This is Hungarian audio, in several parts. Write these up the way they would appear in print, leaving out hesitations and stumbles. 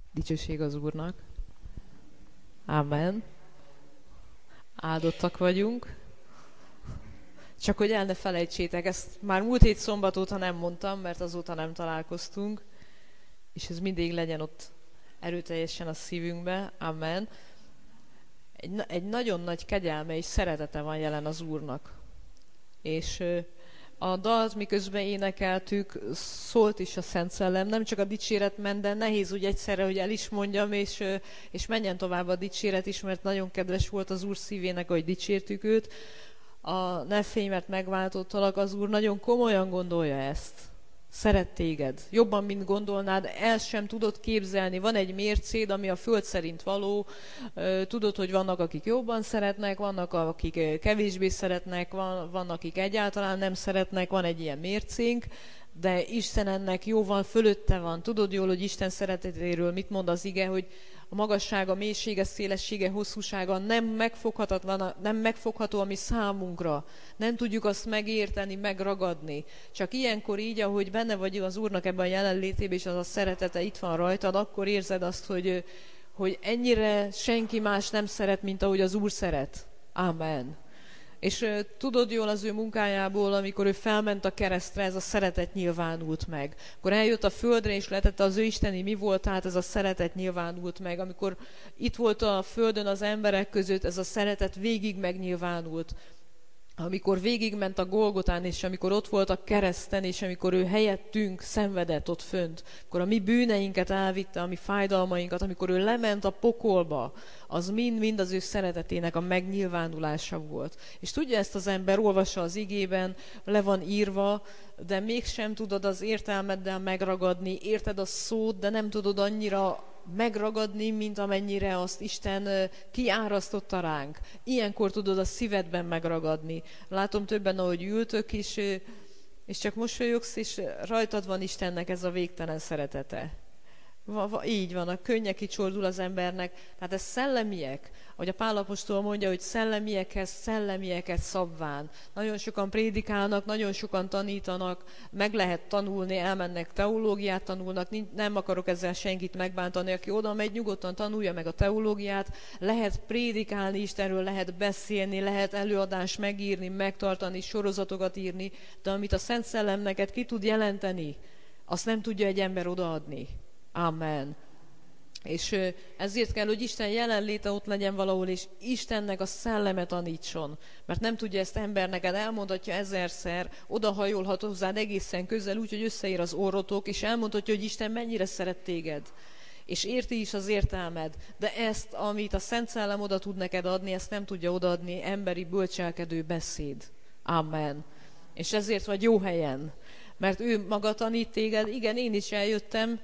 Dicsőség az Úrnak. Amen. Áldottak vagyunk. Csak hogy el ne felejtsétek, ezt már múlt hét szombat óta nem mondtam, mert azóta nem találkoztunk, és ez mindig legyen ott erőteljesen a szívünkbe. Amen. Egy nagyon nagy kegyelme és szeretete van jelen az Úrnak. És a dalt miközben énekeltük, szólt is a Szent Szellem, nem csak a dicséret ment, de nehéz úgy egyszerre, hogy el is mondjam, és menjen tovább a dicséret is, mert nagyon kedves volt az Úr szívének, hogy dicsértük őt. Ne félj, mert megváltottalak, az Úr nagyon komolyan gondolja ezt. Szeret téged. Jobban, mint gondolnád, el sem tudod képzelni. Van egy mércéd, ami a föld szerint való. Tudod, hogy vannak, akik jobban szeretnek, vannak, akik kevésbé szeretnek, vannak, akik egyáltalán nem szeretnek, van egy ilyen mércénk, de Isten ennek jóval fölötte van. Tudod jól, hogy Isten szeretetéről mit mond az ige, hogy a magassága, mélysége, szélessége, hosszúsága nem megfoghatatlan, nem megfogható a mi számunkra. Nem tudjuk azt megérteni, megragadni. Csak ilyenkor így, ahogy benne vagy az Úrnak ebben a jelenlétében, és az a szeretete itt van rajtad, akkor érzed azt, hogy ennyire senki más nem szeret, mint ahogy az Úr szeret. Amen. És tudod jól az ő munkájából, amikor ő felment a keresztre, ez a szeretet nyilvánult meg. Akkor eljött a földre, és letette az ő isteni mi volt, tehát ez a szeretet nyilvánult meg. Amikor itt volt a földön az emberek között, ez a szeretet végig megnyilvánult. Amikor végigment a Golgotán, és amikor ott volt a kereszten, és amikor ő helyettünk szenvedett ott fönt, akkor a mi bűneinket elvitte, a mi fájdalmainkat, amikor ő lement a pokolba, az mind az ő szeretetének a megnyilvánulása volt. És tudja ezt az ember, olvassa az igében, le van írva, de mégsem tudod az értelmeddel megragadni, érted a szót, de nem tudod annyira megragadni, mint amennyire azt Isten kiárasztotta ránk. Ilyenkor tudod a szívedben megragadni. Látom többen, ahogy ültök is, és csak mosolyogsz, és rajtad van Istennek ez a végtelen szeretete. Így van, a könnye kicsordul az embernek. Tehát ez szellemiek. Ahogy a Pál apostol mondja, hogy szellemiekhez szellemieket szabván. Nagyon sokan prédikálnak, nagyon sokan tanítanak, meg lehet tanulni, elmennek teológiát tanulnak, nem akarok ezzel senkit megbántani, aki oda megy, nyugodtan tanulja meg a teológiát, lehet prédikálni Istenről, lehet beszélni, lehet előadást megírni, megtartani, sorozatokat írni, de amit a Szent Szellem neked ki tud jelenteni, azt nem tudja egy ember odaadni. Amen. És ezért kell, hogy Isten jelenléte ott legyen valahol, és Istennek a szelleme tanítson. Mert nem tudja ezt ember neked, elmondhatja ezerszer, odahajolhat hozzád egészen közel, úgyhogy összeér az orrotok, és elmondhatja, hogy Isten mennyire szeret téged. És érti is az értelmed, de ezt, amit a Szent Szellem oda tud neked adni, ezt nem tudja odaadni emberi bölcselkedő beszéd. Amen. És ezért vagy jó helyen. Mert ő maga tanít téged, igen, én is eljöttem,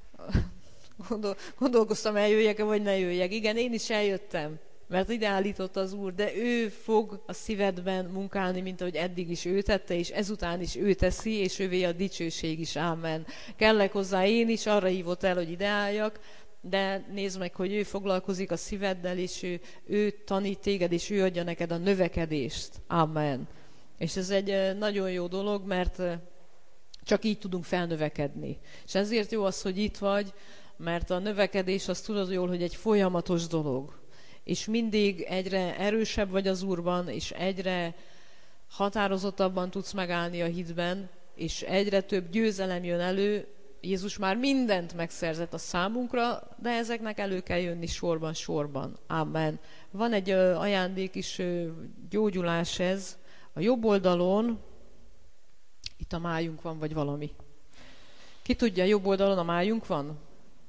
gondolkoztam, eljöjjek-e, vagy ne jöjjek. Igen, én is eljöttem, mert ide állított az Úr, de ő fog a szívedben munkálni, mint ahogy eddig is ő tette, és ezután is ő teszi, és ővé a dicsőség is. Ámen. Kellek hozzá én is, arra hívott el, hogy ide álljak, de nézd meg, hogy ő foglalkozik a szíveddel, és ő tanít téged, és ő adja neked a növekedést. Amen. És ez egy nagyon jó dolog, mert csak így tudunk felnövekedni. És ezért jó az, hogy itt vagy, mert a növekedés, azt tudod jól, hogy egy folyamatos dolog. És mindig egyre erősebb vagy az Úrban, és egyre határozottabban tudsz megállni a hitben, és egyre több győzelem jön elő. Jézus már mindent megszerzett a számunkra, de ezeknek elő kell jönni sorban. Amen. Van egy ajándék is, gyógyulás ez. A jobb oldalon, itt a májunk van, vagy valami. Ki tudja, jobb oldalon a májunk van?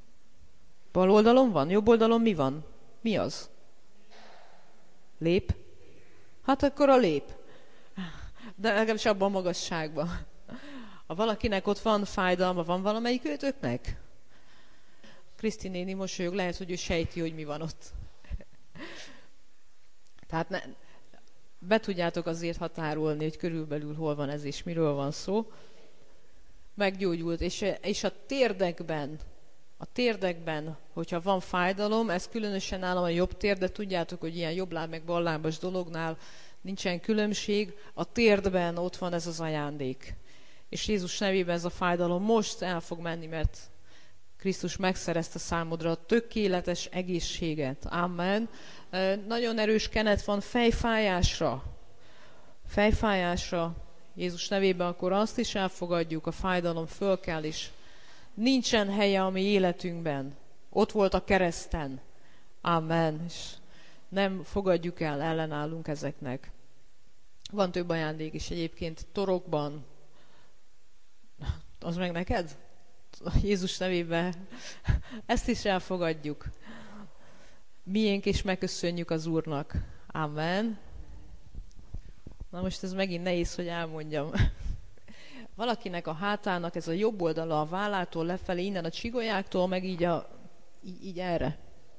Bal oldalon van? Jobb oldalon mi van? Mi az? Lép? Hát akkor a lép. De legalábbis abban a magasságban. Ha valakinek ott van fájdalma, van valamelyik őtöknek? Kriszti néni mosolyog, lehet, hogy ő sejti, hogy mi van ott. Tehát be tudjátok azért határolni, hogy körülbelül hol van ez és miről van szó. Meggyógyult, és a térdekben, hogyha van fájdalom, ez különösen nálam a jobb tér, de tudjátok, hogy ilyen jobbláb meg ballábas dolognál nincsen különbség, a térdben ott van ez az ajándék. És Jézus nevében ez a fájdalom most el fog menni, mert Krisztus megszerezte számodra a tökéletes egészséget. Amen. Nagyon erős kenet van fejfájásra. Fejfájásra. Jézus nevében akkor azt is elfogadjuk, a fájdalom föl kell is. Nincsen helye a mi életünkben. Ott volt a kereszten. Amen. És nem fogadjuk el, ellenállunk ezeknek. Van több ajándék is egyébként torokban. Az meg neked? Jézus nevében. Ezt is elfogadjuk. Miénk is megköszönjük az Úrnak. Amen. Na most ez megint nehéz, hogy elmondjam. Valakinek a hátának ez a jobb oldala a vállától lefelé, innen a csigolyáktól, meg így erre.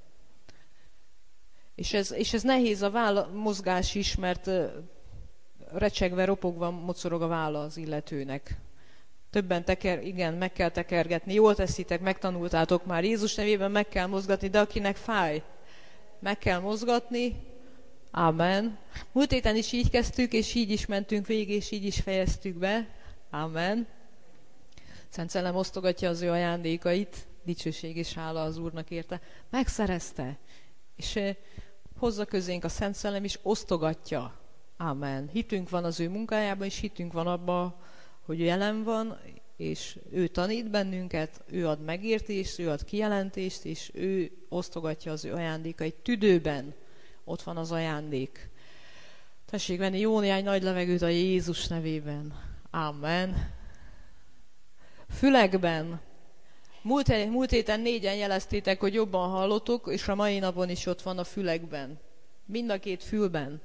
És ez nehéz a váll mozgás is, mert recsegve, ropogva mocorog a válla az illetőnek. Többen igen, meg kell tekergetni. Jól teszitek, megtanultátok már. Jézus nevében meg kell mozgatni, de akinek fáj, meg kell mozgatni. Amen. Múlt héten is így kezdtük, és így is mentünk végig, és így is fejeztük be. Amen. Szent Szellem osztogatja az ő ajándékait. Dicsőség és hála az Úrnak érte. Megszerezte. És hozza közénk a Szent Szellem, és osztogatja. Amen. Hitünk van az ő munkájában, és hitünk van abban, hogy ő jelen van, és ő tanít bennünket, ő ad megértést, ő ad kijelentést, és ő osztogatja az ő ajándékait. Tüdőben ott van az ajándék. Tessék venni jó néhány nagy levegőt a Jézus nevében. Amen. Fülekben. Múlt héten 4-en jeleztétek, hogy jobban hallotok, és a mai napon is ott van a fülekben. Mind a két fülben.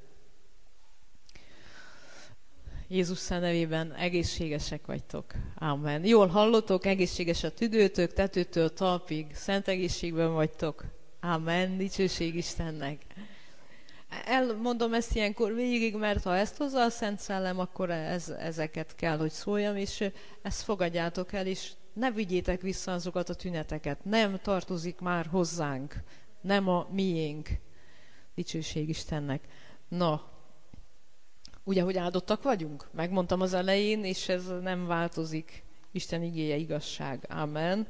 Jézus nevében egészségesek vagytok. Amen. Jól hallotok, egészséges a tüdőtök, tetőtől talpig, szent egészségben vagytok. Amen. Dicsőség Istennek. Elmondom ezt ilyenkor végig, mert ha ezt hozza a Szent Szellem, akkor ezeket kell, hogy szóljam, és ezt fogadjátok el, és ne vigyétek vissza azokat a tüneteket. Nem tartozik már hozzánk. Nem a miénk. Dicsőség Istennek. Na, ugye, hogy áldottak vagyunk? Megmondtam az elején, és ez nem változik. Isten igéje igazság. Amen.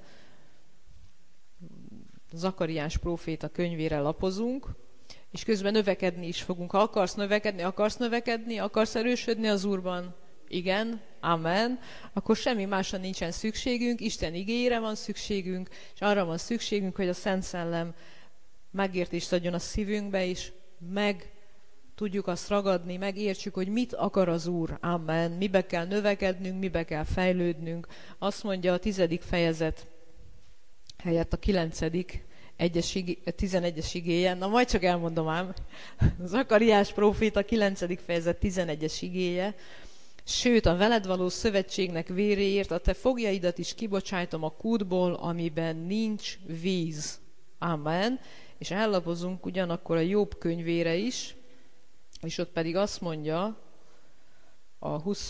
Zakariás próféta könyvére lapozunk, és közben növekedni is fogunk. Ha akarsz növekedni, akarsz erősödni az Úrban? Igen, amen. Akkor semmi másra nincsen szükségünk, Isten igéjére van szükségünk, és arra van szükségünk, hogy a Szent Szellem megértést adjon a szívünkbe, és meg tudjuk azt ragadni, megértsük, hogy mit akar az Úr. Amen. Mibe kell növekednünk, mibe kell fejlődnünk. Azt mondja a 10. fejezet helyett a 9. 11-es igéje. Na majd csak elmondom ám. Zakariás próféta 9. fejezet 11-es igéje. Sőt, a veled való szövetségnek véréért a te foglyaidat is kibocsájtom a kútból, amiben nincs víz. Amen. És ellapozunk ugyanakkor a Jobb könyvére is, és ott pedig azt mondja a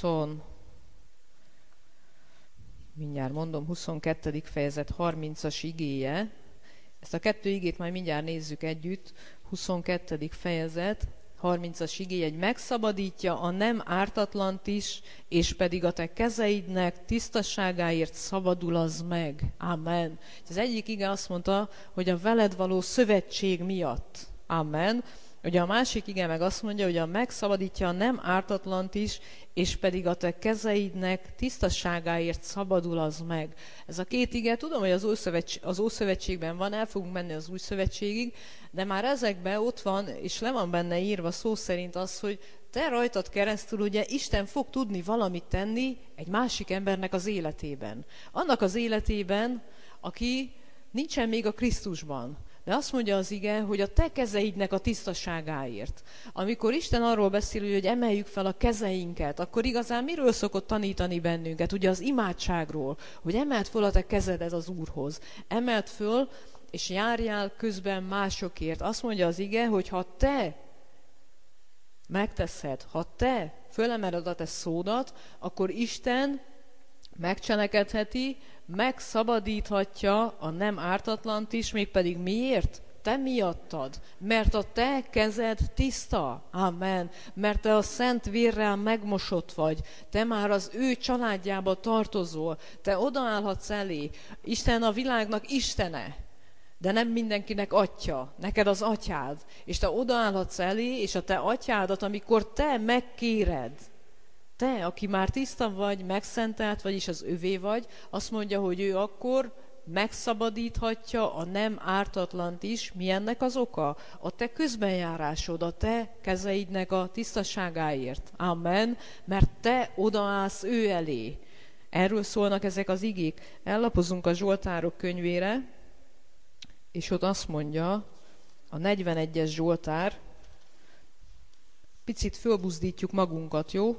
22. fejezet 30-as igéje. Ezt a 2 igét majd mindjárt nézzük együtt. 22. fejezet 30-as igéje, hogy megszabadítja a nem ártatlant is, és pedig a te kezeidnek tisztasságáért szabadul az meg. Amen. Az egyik ige azt mondta, hogy a veled való szövetség miatt. Amen. Ugye a másik ige meg azt mondja, hogy megszabadítja a nem ártatlant is, és pedig a te kezeidnek tisztasságáért szabadul az meg. Ez a 2 ige, tudom, hogy az Ószövetségben van, el fogunk menni az Új Szövetségig, de már ezekben ott van, és le van benne írva szó szerint az, hogy te rajtad keresztül ugye Isten fog tudni valamit tenni egy másik embernek az életében. Annak az életében, aki nincsen még a Krisztusban. De azt mondja az ige, hogy a te kezeidnek a tisztaságáért. Amikor Isten arról beszél, hogy emeljük fel a kezeinket, akkor igazán miről szokott tanítani bennünket? Ugye az imádságról, hogy emeld föl a te kezedet az Úrhoz. Emeld föl, és járjál közben másokért. Azt mondja az ige, hogy ha te megteszed, ha te fölemeled a te szódat, akkor Isten megcselekedheti, megszabadíthatja a nem ártatlant is, mégpedig miért? te miattad, mert a te kezed tiszta, amen, mert te a szent vérrel megmosott vagy, te már az ő családjába tartozol, te odaállhatsz elé, Isten a világnak Istene, de nem mindenkinek atya, neked az atyád, és te odaállhatsz elé, és a te atyádat, amikor te megkéred, te, aki már tiszta vagy, megszentelt, vagyis az övé vagy, azt mondja, hogy ő akkor megszabadíthatja a nem ártatlant is. Mi ennek az oka? A te közbenjárásod, a te kezeidnek a tisztaságáért. Amen. Mert te odaállsz ő elé. Erről szólnak ezek az igék. Ellapozunk a Zsoltárok könyvére, és ott azt mondja, a 41-es Zsoltár, picit fölbuzdítjuk magunkat, jó?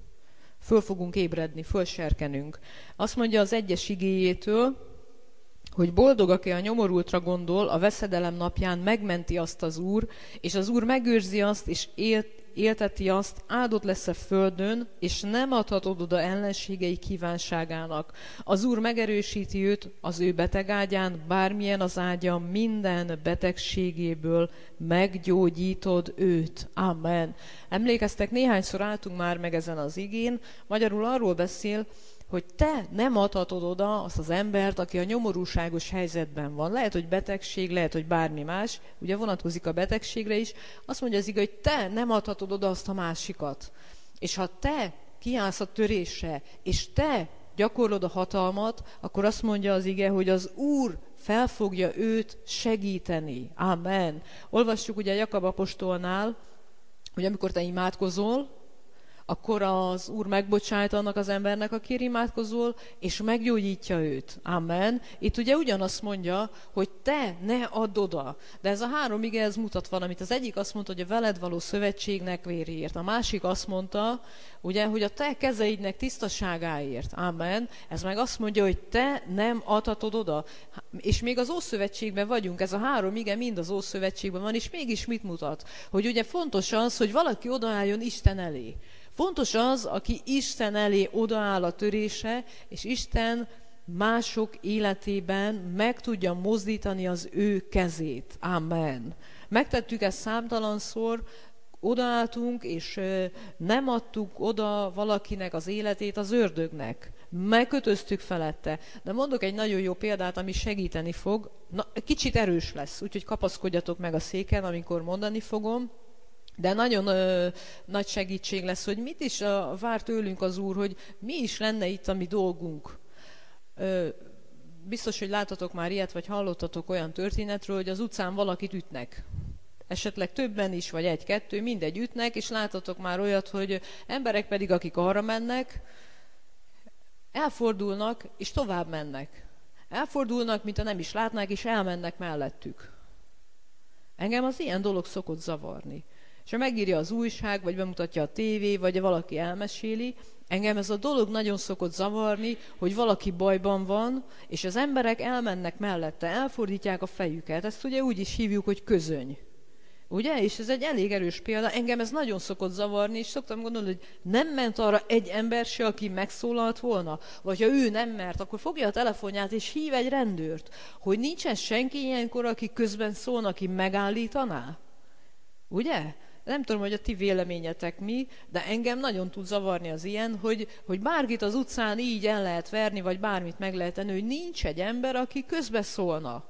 Föl fogunk ébredni, fölserkenünk. Azt mondja az 1-es igéjétől, hogy boldog, aki a nyomorultra gondol, a veszedelem napján megmenti azt az Úr, és az Úr megőrzi azt, és élteti azt, áldott lesz a földön, és nem adhatod oda ellenségei kívánságának. Az Úr megerősíti őt az ő betegágyán, bármilyen az ágya, minden betegségéből meggyógyítod őt. Amen. Emlékeztek, néhányszor álltunk már meg ezen az igén, magyarul arról beszél, hogy te nem adhatod oda azt az embert, aki a nyomorúságos helyzetben van. Lehet, hogy betegség, lehet, hogy bármi más, ugye vonatkozik a betegségre is. Azt mondja az ige, hogy te nem adhatod oda azt a másikat. És ha te kiállsz a törésre, és te gyakorlod a hatalmat, akkor azt mondja az ige, hogy az Úr fel fogja őt segíteni. Amen. Olvassuk ugye Jakab apostolnál, hogy amikor te imádkozol, akkor az Úr megbocsájt annak az embernek, aki imádkozol, és meggyógyítja őt. Amen. Itt ugye ugyanazt mondja, hogy te ne add oda. De ez a 3 ige, ez mutat valamit. Az egyik azt mondta, hogy a veled való szövetségnek véréért. A másik azt mondta, ugye, hogy a te kezeidnek tisztaságáért. Amen. Ez meg azt mondja, hogy te nem adhatod oda. És még az Ószövetségben vagyunk, ez a 3 ige mind az Ószövetségben van, és mégis mit mutat? Hogy ugye fontos az, hogy valaki odaálljon Isten elé. Fontos az, aki Isten elé odaáll a törése, és Isten mások életében meg tudja mozdítani az ő kezét. Amen. Megtettük ezt számtalanszor, odaálltunk, és nem adtuk oda valakinek az életét az ördögnek. Megkötöztük felette. De mondok egy nagyon jó példát, ami segíteni fog. Kicsit erős lesz, úgyhogy kapaszkodjatok meg a széken, amikor mondani fogom. De nagyon nagy segítség lesz, hogy mit is vár tőlünk az Úr, hogy mi is lenne itt a mi dolgunk. Biztos, hogy láttatok már ilyet, vagy hallottatok olyan történetről, hogy az utcán valakit ütnek. Esetleg többen is, vagy 1-2, mindegy ütnek, és láttatok már olyat, hogy emberek pedig, akik arra mennek, elfordulnak, és tovább mennek. Elfordulnak, mintha nem is látnák, és elmennek mellettük. Engem az ilyen dolog szokott zavarni. És ha megírja az újság, vagy bemutatja a tévé, vagy valaki elmeséli, engem ez a dolog nagyon szokott zavarni, hogy valaki bajban van, és az emberek elmennek mellette, elfordítják a fejüket. Ezt ugye úgy is hívjuk, hogy közöny. Ugye? És ez egy elég erős példa. Engem ez nagyon szokott zavarni, és szoktam gondolni, hogy nem ment arra egy ember se, aki megszólalt volna. Vagy ha ő nem mert, akkor fogja a telefonját, és hív egy rendőrt, hogy nincsen senki ilyenkor, aki közben szólna, aki megállítaná. Ugye? Nem tudom, hogy a ti véleményetek mi, de engem nagyon tud zavarni az ilyen, hogy bárkit az utcán így el lehet verni, vagy bármit meg lehet tenni, hogy nincs egy ember, aki közbeszólna.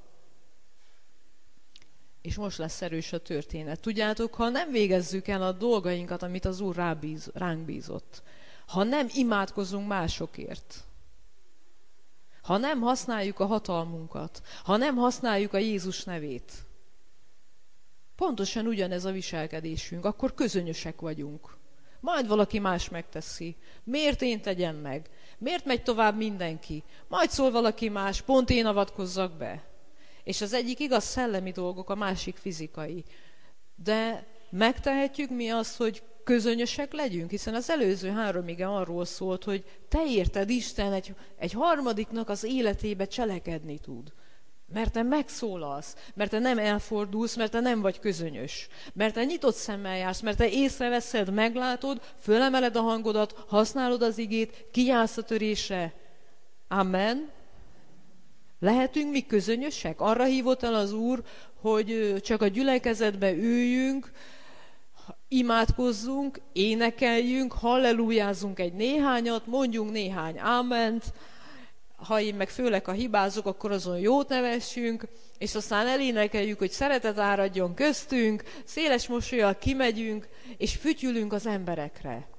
És most lesz erős a történet. Tudjátok, ha nem végezzük el a dolgainkat, amit az Úr ránk bízott, ha nem imádkozunk másokért, ha nem használjuk a hatalmunkat, ha nem használjuk a Jézus nevét, pontosan ugyanez a viselkedésünk, akkor közönyösek vagyunk. Majd valaki más megteszi. Miért én tegyem meg? Miért megy tovább mindenki? Majd szól valaki más, pont én avatkozzak be. És az egyik igaz szellemi dolgok, a másik fizikai. De megtehetjük mi azt, hogy közönyösek legyünk? Hiszen az előző 3 ige arról szólt, hogy te érted, Isten egy harmadiknak az életébe cselekedni tud. Mert te megszólalsz, mert te nem elfordulsz, mert te nem vagy közönyös. Mert te nyitott szemmel jársz, mert te észreveszed, meglátod, fölemeled a hangodat, használod az igét, kiállsz a törésre. Amen. Lehetünk mi közönyösek? Arra hívott el az Úr, hogy csak a gyülekezetbe üljünk, imádkozzunk, énekeljünk, hallelujázunk egy néhányat, mondjunk néhány áment, ha én meg főleg ha hibázok, akkor azon jót nevessünk, és aztán elénekeljük, hogy szeretet áradjon köztünk, széles mosollyal kimegyünk, és fütyülünk az emberekre.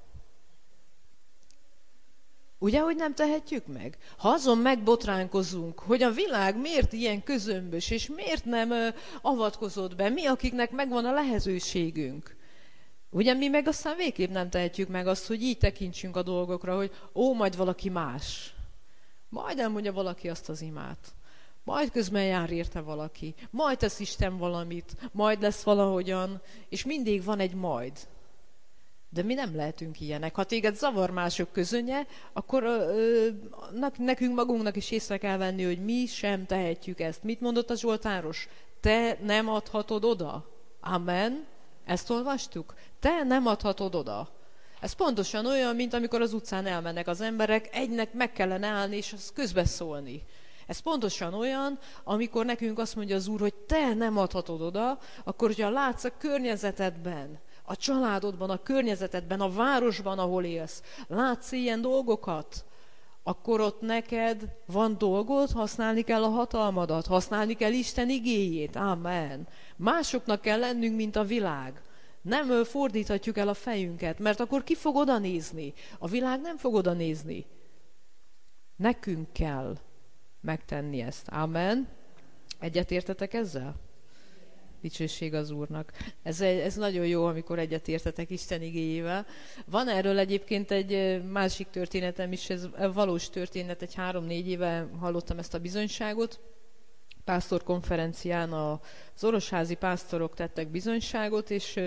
Ugye, hogy nem tehetjük meg? Ha azon megbotránkozunk, hogy a világ miért ilyen közömbös, és miért nem avatkozott be, mi, akiknek megvan a lehetőségünk. Ugye mi meg aztán végképp nem tehetjük meg azt, hogy így tekintsünk a dolgokra, hogy majd valaki más. Majd elmondja valaki azt az imát. Majd közben jár érte valaki. Majd tesz Isten valamit. Majd lesz valahogyan. És mindig van egy majd. De mi nem lehetünk ilyenek. Ha téged zavar mások közönye, akkor nekünk magunknak is észre kell venni, hogy mi sem tehetjük ezt. Mit mondott a Zsoltáros? Te nem adhatod oda. Amen. Ezt olvastuk? Te nem adhatod oda. Ez pontosan olyan, mint amikor az utcán elmennek az emberek, egynek meg kellene állni, és az közbeszólni. Ez pontosan olyan, amikor nekünk azt mondja az Úr, hogy te nem adhatod oda, akkor, hogyha látsz a környezetedben, a családodban, a környezetedben, a városban, ahol élsz, látsz ilyen dolgokat, akkor ott neked van dolgod, használni kell a hatalmadat, használni kell Isten igéjét. Amen. Másoknak kell lennünk, mint a világ. Nem fordíthatjuk el a fejünket, mert akkor ki fog oda nézni? A világ nem fog oda nézni. Nekünk kell megtenni ezt. Amen. Egyetértetek ezzel? Dicsőség az Úrnak. Ez nagyon jó, amikor egyetértetek Isten igéjével. Van erről egyébként egy másik történetem is, ez valós történet, egy 3-4 éve hallottam ezt a bizonyságot. Pásztorkonferencián az orosházi pásztorok tettek bizonyságot, és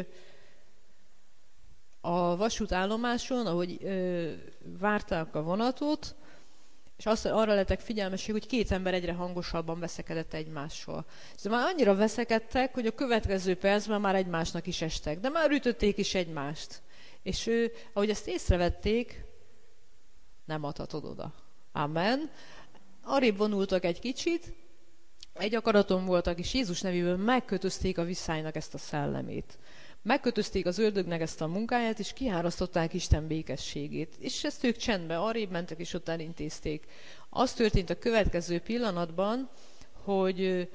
a vasútállomáson, ahogy várták a vonatot, és arra lettek figyelmesek, hogy 2 ember egyre hangosabban veszekedett egymással. És már annyira veszekedtek, hogy a következő percben már egymásnak is estek, de már ütötték is egymást. És ahogy ezt észrevették, nem adhatod oda. Amen. Arrébb vonultak egy kicsit, egy akaraton voltak, és Jézus nevében megkötözték a viszálynak ezt a szellemét. Megkötözték az ördögnek ezt a munkáját, és kiárasztották Isten békességét. És ezt ők csendben arrébb mentek, és ott elintézték. Az történt a következő pillanatban, hogy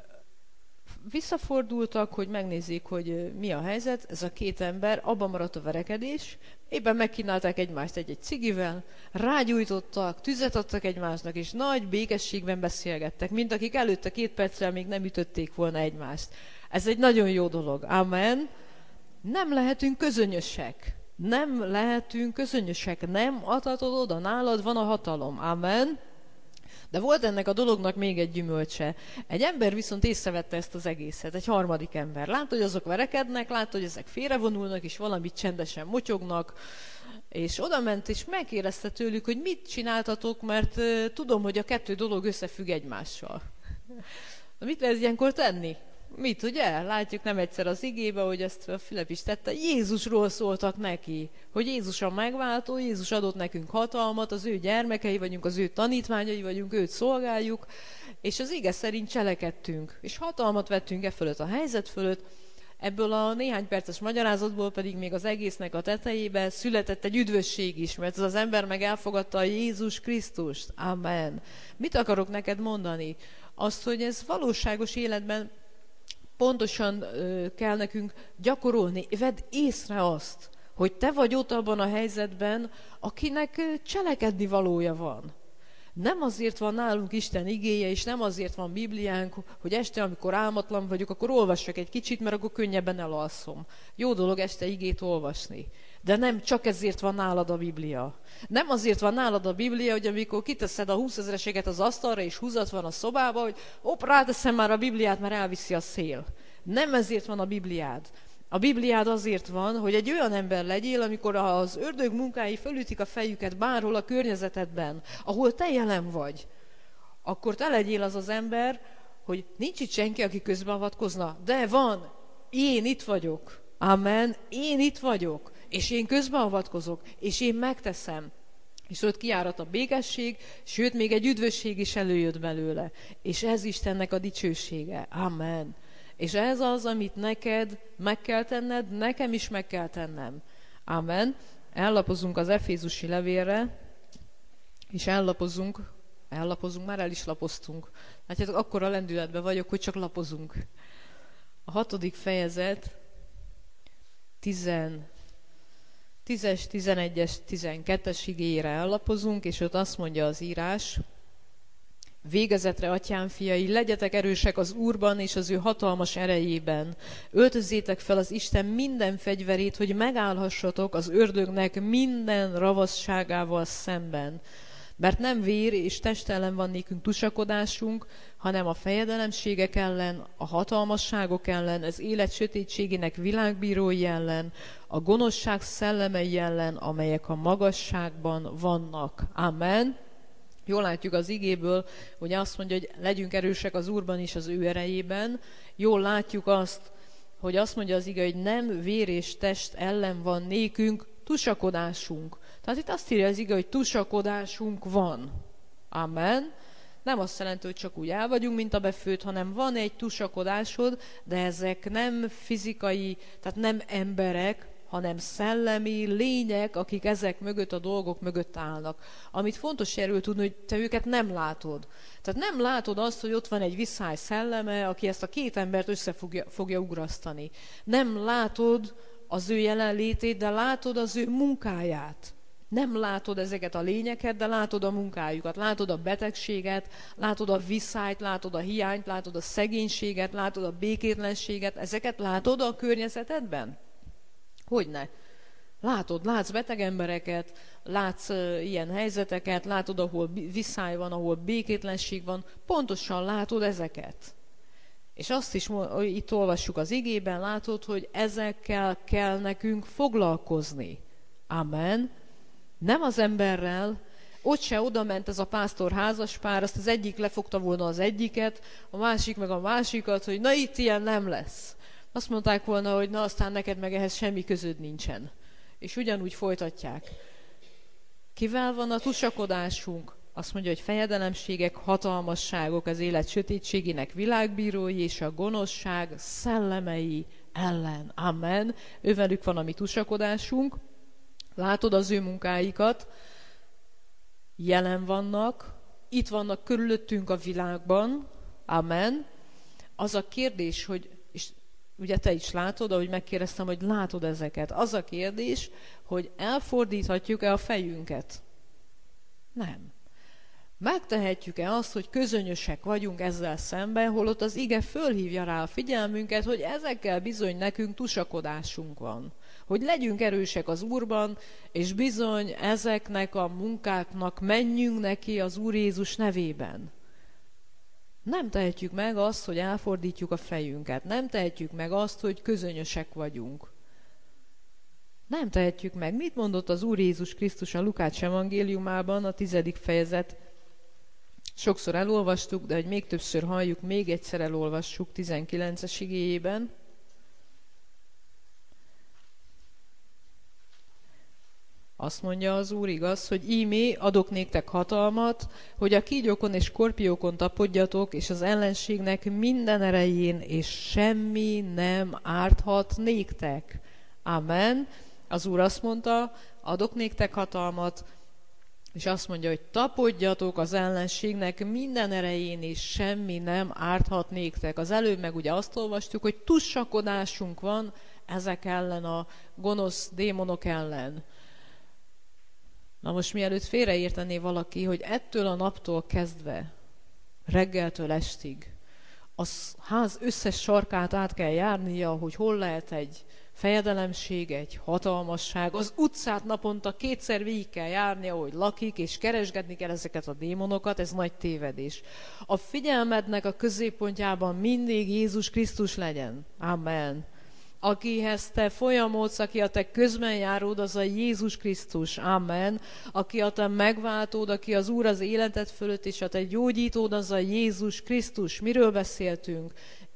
visszafordultak, hogy megnézzék, hogy mi a helyzet. Ez a 2 ember, abban maradt a verekedés, éppen megkínálták egymást egy-egy cigivel, rágyújtottak, tüzet adtak egymásnak, és nagy békességben beszélgettek, mint akik előtte 2 perccel még nem ütötték volna egymást. Ez egy nagyon jó dolog. Amen. Nem lehetünk közönyösek. Nem lehetünk közönyösek. Nem adhatod oda, nálad van a hatalom. Amen. De volt ennek a dolognak még egy gyümölcse. Egy ember viszont észrevette ezt az egészet, egy harmadik ember. Látta, hogy azok verekednek, látta, hogy ezek félrevonulnak, és valamit csendesen motyognak, és odament, és megkérdezte tőlük, hogy mit csináltatok, mert tudom, hogy a 2 dolog összefügg egymással. Mit lehet ilyenkor tenni? Mit, ugye? Látjuk nem egyszer az igébe, hogy ezt a Fülep is tette. Jézusról szóltak neki, hogy Jézus a megváltó, Jézus adott nekünk hatalmat, az ő gyermekei vagyunk, az ő tanítványai vagyunk, őt szolgáljuk, és az ige szerint cselekedtünk, és hatalmat vettünk fölött a helyzet fölött. Ebből a néhány perces magyarázatból pedig még az egésznek a tetejébe született egy üdvösség is, mert az ember meg elfogadta a Jézus Krisztust. Amen. Mit akarok neked mondani? Azt, hogy ez valóságos életben pontosan kell nekünk gyakorolni. Vedd észre azt, hogy te vagy ott abban a helyzetben, akinek cselekedni valója van. Nem azért van nálunk Isten igéje, és nem azért van Bibliánk, hogy este, amikor álmatlan vagyok, akkor olvassak egy kicsit, mert akkor könnyebben elalszom. Jó dolog este igét olvasni. De nem csak ezért van nálad a Biblia. Nem azért van nálad a Biblia, hogy amikor kiteszed a 20 000-eseket az asztalra, és 20 van a szobába, hogy ráteszem már a Bibliát, mert elviszi a szél. Nem ezért van a Bibliád. A Bibliád azért van, hogy egy olyan ember legyél, amikor az ördög munkái fölütik a fejüket bárhol a környezetedben, ahol te jelen vagy, akkor te legyél az az ember, hogy nincs itt senki, aki közbeavatkozna. De van, én itt vagyok. Amen, én itt vagyok. És én közbeavatkozok, és én megteszem. És ott kiárat a békesség, sőt, még egy üdvösség is előjött belőle. És ez Istennek a dicsősége. Amen. És ez az, amit neked meg kell tenned, nekem is meg kell tennem. Amen. Ellapozunk az Efézusi levélre, és ellapozunk, már el is lapoztunk. Látjátok, akkora lendületben vagyok, hogy csak lapozunk. A 6. fejezet 10-es, 11-es, 12-es igéjére ellapozunk, és ott azt mondja az írás: végezetre, atyám fiai, legyetek erősek az Úrban és az ő hatalmas erejében. Öltözzétek fel az Isten minden fegyverét, hogy megállhassatok az ördögnek minden ravasságával szemben. Mert nem vér és test ellen van nékünk tusakodásunk, hanem a fejedelemségek ellen, a hatalmasságok ellen, az élet sötétségének világbírói ellen, a gonoszság szellemei ellen, amelyek a magasságban vannak. Amen. Jól látjuk az igéből, hogy azt mondja, hogy legyünk erősek az Úrban is az ő erejében. Jól látjuk azt, hogy azt mondja az ige, hogy nem vér és test ellen van nékünk tusakodásunk. Tehát itt azt írja az ige, hogy tusakodásunk van. Amen. Nem azt jelenti, hogy csak úgy el vagyunk, mint a befőtt, hanem van egy tusakodásod, de ezek nem fizikai, tehát nem emberek, hanem szellemi lények, akik ezek mögött, a dolgok mögött állnak. Amit fontos erről tudni, hogy te őket nem látod. Tehát nem látod azt, hogy ott van egy viszály szelleme, aki ezt a két embert össze fogja ugrasztani. Nem látod az ő jelenlétét, de látod az ő munkáját. Nem látod ezeket a lényeket, de látod a munkájukat, látod a betegséget, látod a viszályt, látod a hiányt, látod a szegénységet, látod a békétlenséget. Ezeket látod a környezetedben? Hogyne? Látsz beteg embereket, látsz ilyen helyzeteket, látod, ahol viszály van, ahol békétlenség van, pontosan látod ezeket. És azt is itt olvassuk az igében, látod, hogy ezekkel kell nekünk foglalkozni. Amen. Nem az emberrel, ott se oda ment ez a pásztor házaspár, azt az egyik lefogta volna az egyiket, a másik meg a másikat, hogy na itt ilyen nem lesz. Azt mondták volna, hogy na aztán neked meg ehhez semmi közöd nincsen. És ugyanúgy folytatják. Kivel van a tusakodásunk? Azt mondja, hogy fejedelemségek, hatalmasságok, az élet sötétségének világbírói és a gonoszság szellemei ellen. Amen. Ővelük van a mi tusakodásunk. Látod az ő munkáikat, jelen vannak, itt vannak körülöttünk a világban. Amen. Az a kérdés, hogy és ugye te is látod, ahogy megkérdeztem, hogy látod ezeket. Az a kérdés, hogy elfordíthatjuk-e a fejünket? Nem. Megtehetjük-e azt, hogy közönyösek vagyunk ezzel szemben, holott az ige fölhívja rá a figyelmünket, hogy ezekkel bizony nekünk tusakodásunk van. Hogy legyünk erősek az Úrban, és bizony ezeknek a munkáknak menjünk neki az Úr Jézus nevében. Nem tehetjük meg azt, hogy elfordítjuk a fejünket. Nem tehetjük meg azt, hogy közönyösek vagyunk. Nem tehetjük meg. Mit mondott az Úr Jézus Krisztus a Lukács evangéliumában, a 10. fejezet? Sokszor elolvastuk, de hogy még többször halljuk, még egyszer elolvassuk 19-es igéjében. Azt mondja az Úr, igaz, hogy ímé adok néktek hatalmat, hogy a kígyókon és skorpiókon tapodjatok, és az ellenségnek minden erején, és semmi nem árthat néktek. Amen. Az Úr azt mondta, adok néktek hatalmat, és azt mondja, hogy tapodjatok az ellenségnek minden erején, és semmi nem árthat néktek. Az előbb meg ugye azt olvastuk, hogy tussakodásunk van ezek ellen, a gonosz démonok ellen. Na most mielőtt félreértené valaki, hogy ettől a naptól kezdve, reggeltől estig, a ház összes sarkát át kell járnia, hogy hol lehet egy fejedelemség, egy hatalmasság, az utcát naponta 2-szer végig kell járnia, hogy lakik, és keresgetni kell ezeket a démonokat, ez nagy tévedés. A figyelmednek a középpontjában mindig Jézus Krisztus legyen. Amen. Akihez te folyamodsz, aki a te közben járód, az a Jézus Krisztus. Amen. Aki a te megváltód, aki az Úr az életed fölött, és a te gyógyítód, az a Jézus Krisztus. Miről beszéltünk?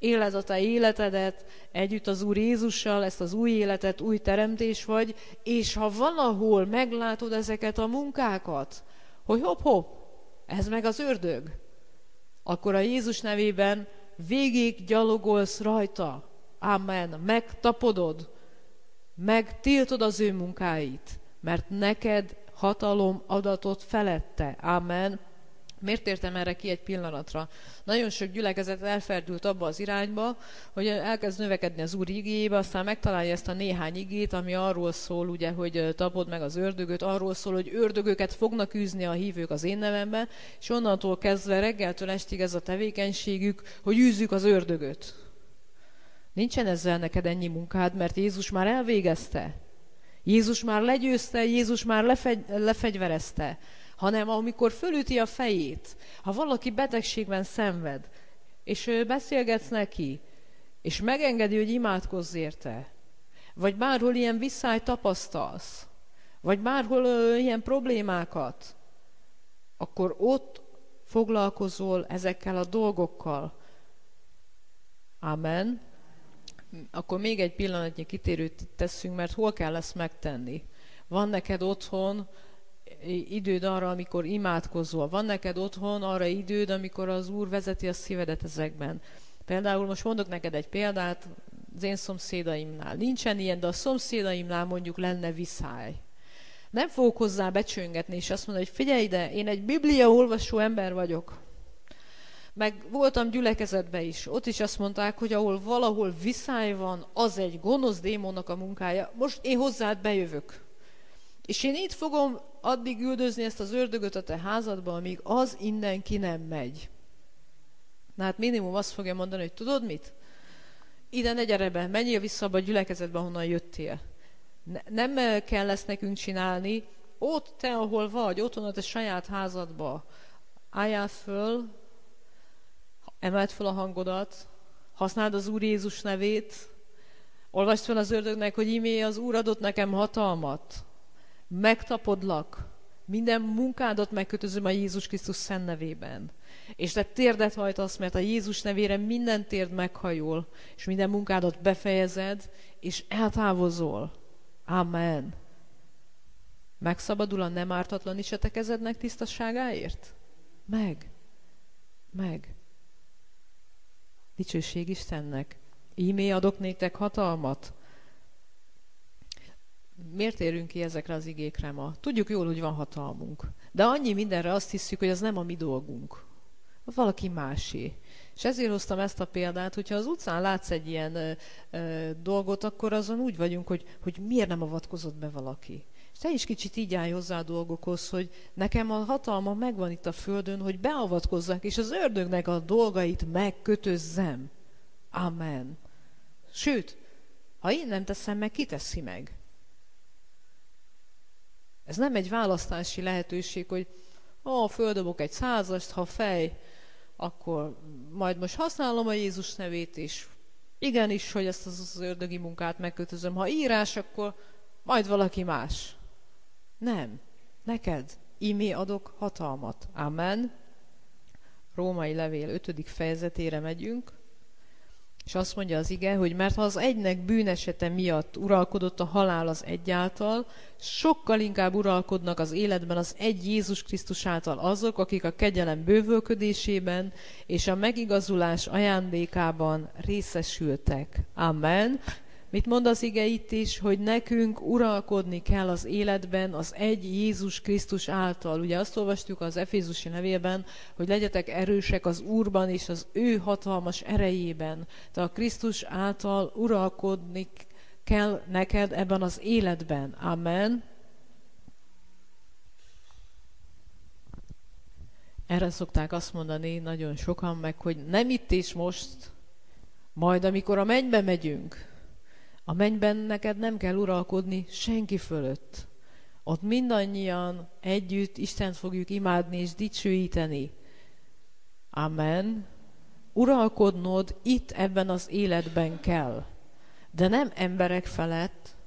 éled a te életedet együtt az Úr Jézussal, ezt az új életet, új teremtés vagy, és ha valahol meglátod ezeket a munkákat, hogy hopp, ez meg az ördög, akkor a Jézus nevében végig gyalogolsz rajta. Amen. Megtapodod, megtiltod az ő munkáit, mert neked hatalom adatot felette. Amen. Miért értem erre ki egy pillanatra? Nagyon sok gyülekezet elferdült abba az irányba, hogy elkezd növekedni az Úr igéjébe, aztán megtalálja ezt a néhány igét, ami arról szól, ugye, hogy tapod meg az ördögöt, arról szól, hogy ördögöket fognak űzni a hívők az én nevemben, és onnantól kezdve reggeltől estig ez a tevékenységük, hogy űzzük az ördögöt. Nincsen ezzel neked ennyi munkád, mert Jézus már elvégezte. Jézus már legyőzte, Jézus már lefegyverezte. Hanem amikor fölüti a fejét, ha valaki betegségben szenved, és beszélgetsz neki, és megengedi, hogy imádkozz érte, vagy bárhol ilyen visszályt tapasztalsz, vagy bárhol ilyen problémákat, akkor ott foglalkozol ezekkel a dolgokkal. Amen. Akkor még egy pillanatnyi kitérőt teszünk, mert hol kell ezt megtenni? Van neked otthon időd arra, amikor imádkozol. Van neked otthon arra időd, amikor az Úr vezeti a szívedet ezekben. Például most mondok neked egy példát, az én szomszédaimnál. Nincsen ilyen, de a szomszédaimnál mondjuk lenne viszály. Nem fogok hozzá becsöngetni, és azt mondani, hogy figyelj ide, én egy Biblia olvasó ember vagyok. Meg voltam gyülekezetben is. Ott is azt mondták, hogy ahol valahol viszály van, az egy gonosz démonnak a munkája. Most én hozzád bejövök. És én itt fogom addig üldözni ezt az ördögöt a te házadba, amíg az innen ki nem megy. Na hát minimum azt fogja mondani, hogy tudod mit? Ide ne gyere be, menjél vissza abba a gyülekezetbe, honnan jöttél. Nem kell ezt nekünk csinálni. Ott te, ahol vagy, otthon a te saját házadba, álljál föl, emeld föl a hangodat, használd az Úr Jézus nevét, olvasd fel az ördögnek, hogy ímé az Úr adott nekem hatalmat, megtapodlak, minden munkádat megkötözöm a Jézus Krisztus szent nevében. És te térdet hajtasz, mert a Jézus nevére minden térd meghajol, és minden munkádat befejezed, és eltávozol. Amen. Megszabadul a nem ártatlan is a te kezednek tisztasságáért? Meg. Dicsőség Istennek. Ímé adok néktek hatalmat. Miért érünk ki ezekre az igékre ma? Tudjuk jól, hogy van hatalmunk. De annyi mindenre azt hiszük, hogy az nem a mi dolgunk. Valaki másé. És ezért hoztam ezt a példát, hogyha az utcán látsz egy ilyen dolgot, akkor azon úgy vagyunk, hogy miért nem avatkozott be valaki. És te is kicsit így állj hozzá a dolgokhoz, hogy nekem a hatalma megvan itt a földön, hogy beavatkozzak, és az ördögnek a dolgait megkötözzem. Amen. Sőt, ha én nem teszem meg, ki teszi meg? Ez nem egy választási lehetőség, hogy földobok egy 100-ast, ha fej, akkor majd most használom a Jézus nevét, és igenis, hogy ezt az ördögi munkát megkötözöm. Ha írás, akkor majd valaki más. Nem. Neked ímé adok hatalmat. Amen. Római levél 5. fejezetére megyünk. És azt mondja az ige, hogy mert ha az egynek bűnesete miatt uralkodott a halál az egy által, sokkal inkább uralkodnak az életben az egy Jézus Krisztus által azok, akik a kegyelem bővölködésében és a megigazulás ajándékában részesültek. Amen. Mit mond az ige itt is, hogy nekünk uralkodni kell az életben az egy Jézus Krisztus által. Ugye azt olvastuk az Efézusi levélben, hogy legyetek erősek az Úrban és az ő hatalmas erejében. De a Krisztus által uralkodni kell neked ebben az életben. Amen. Erre szokták azt mondani nagyon sokan meg, hogy nem itt és most, majd amikor a mennybe megyünk, a mennyben neked nem kell uralkodni senki fölött. Ott mindannyian együtt Istent fogjuk imádni és dicsőíteni. Amen. Uralkodnod itt ebben az életben kell. De nem emberek felett,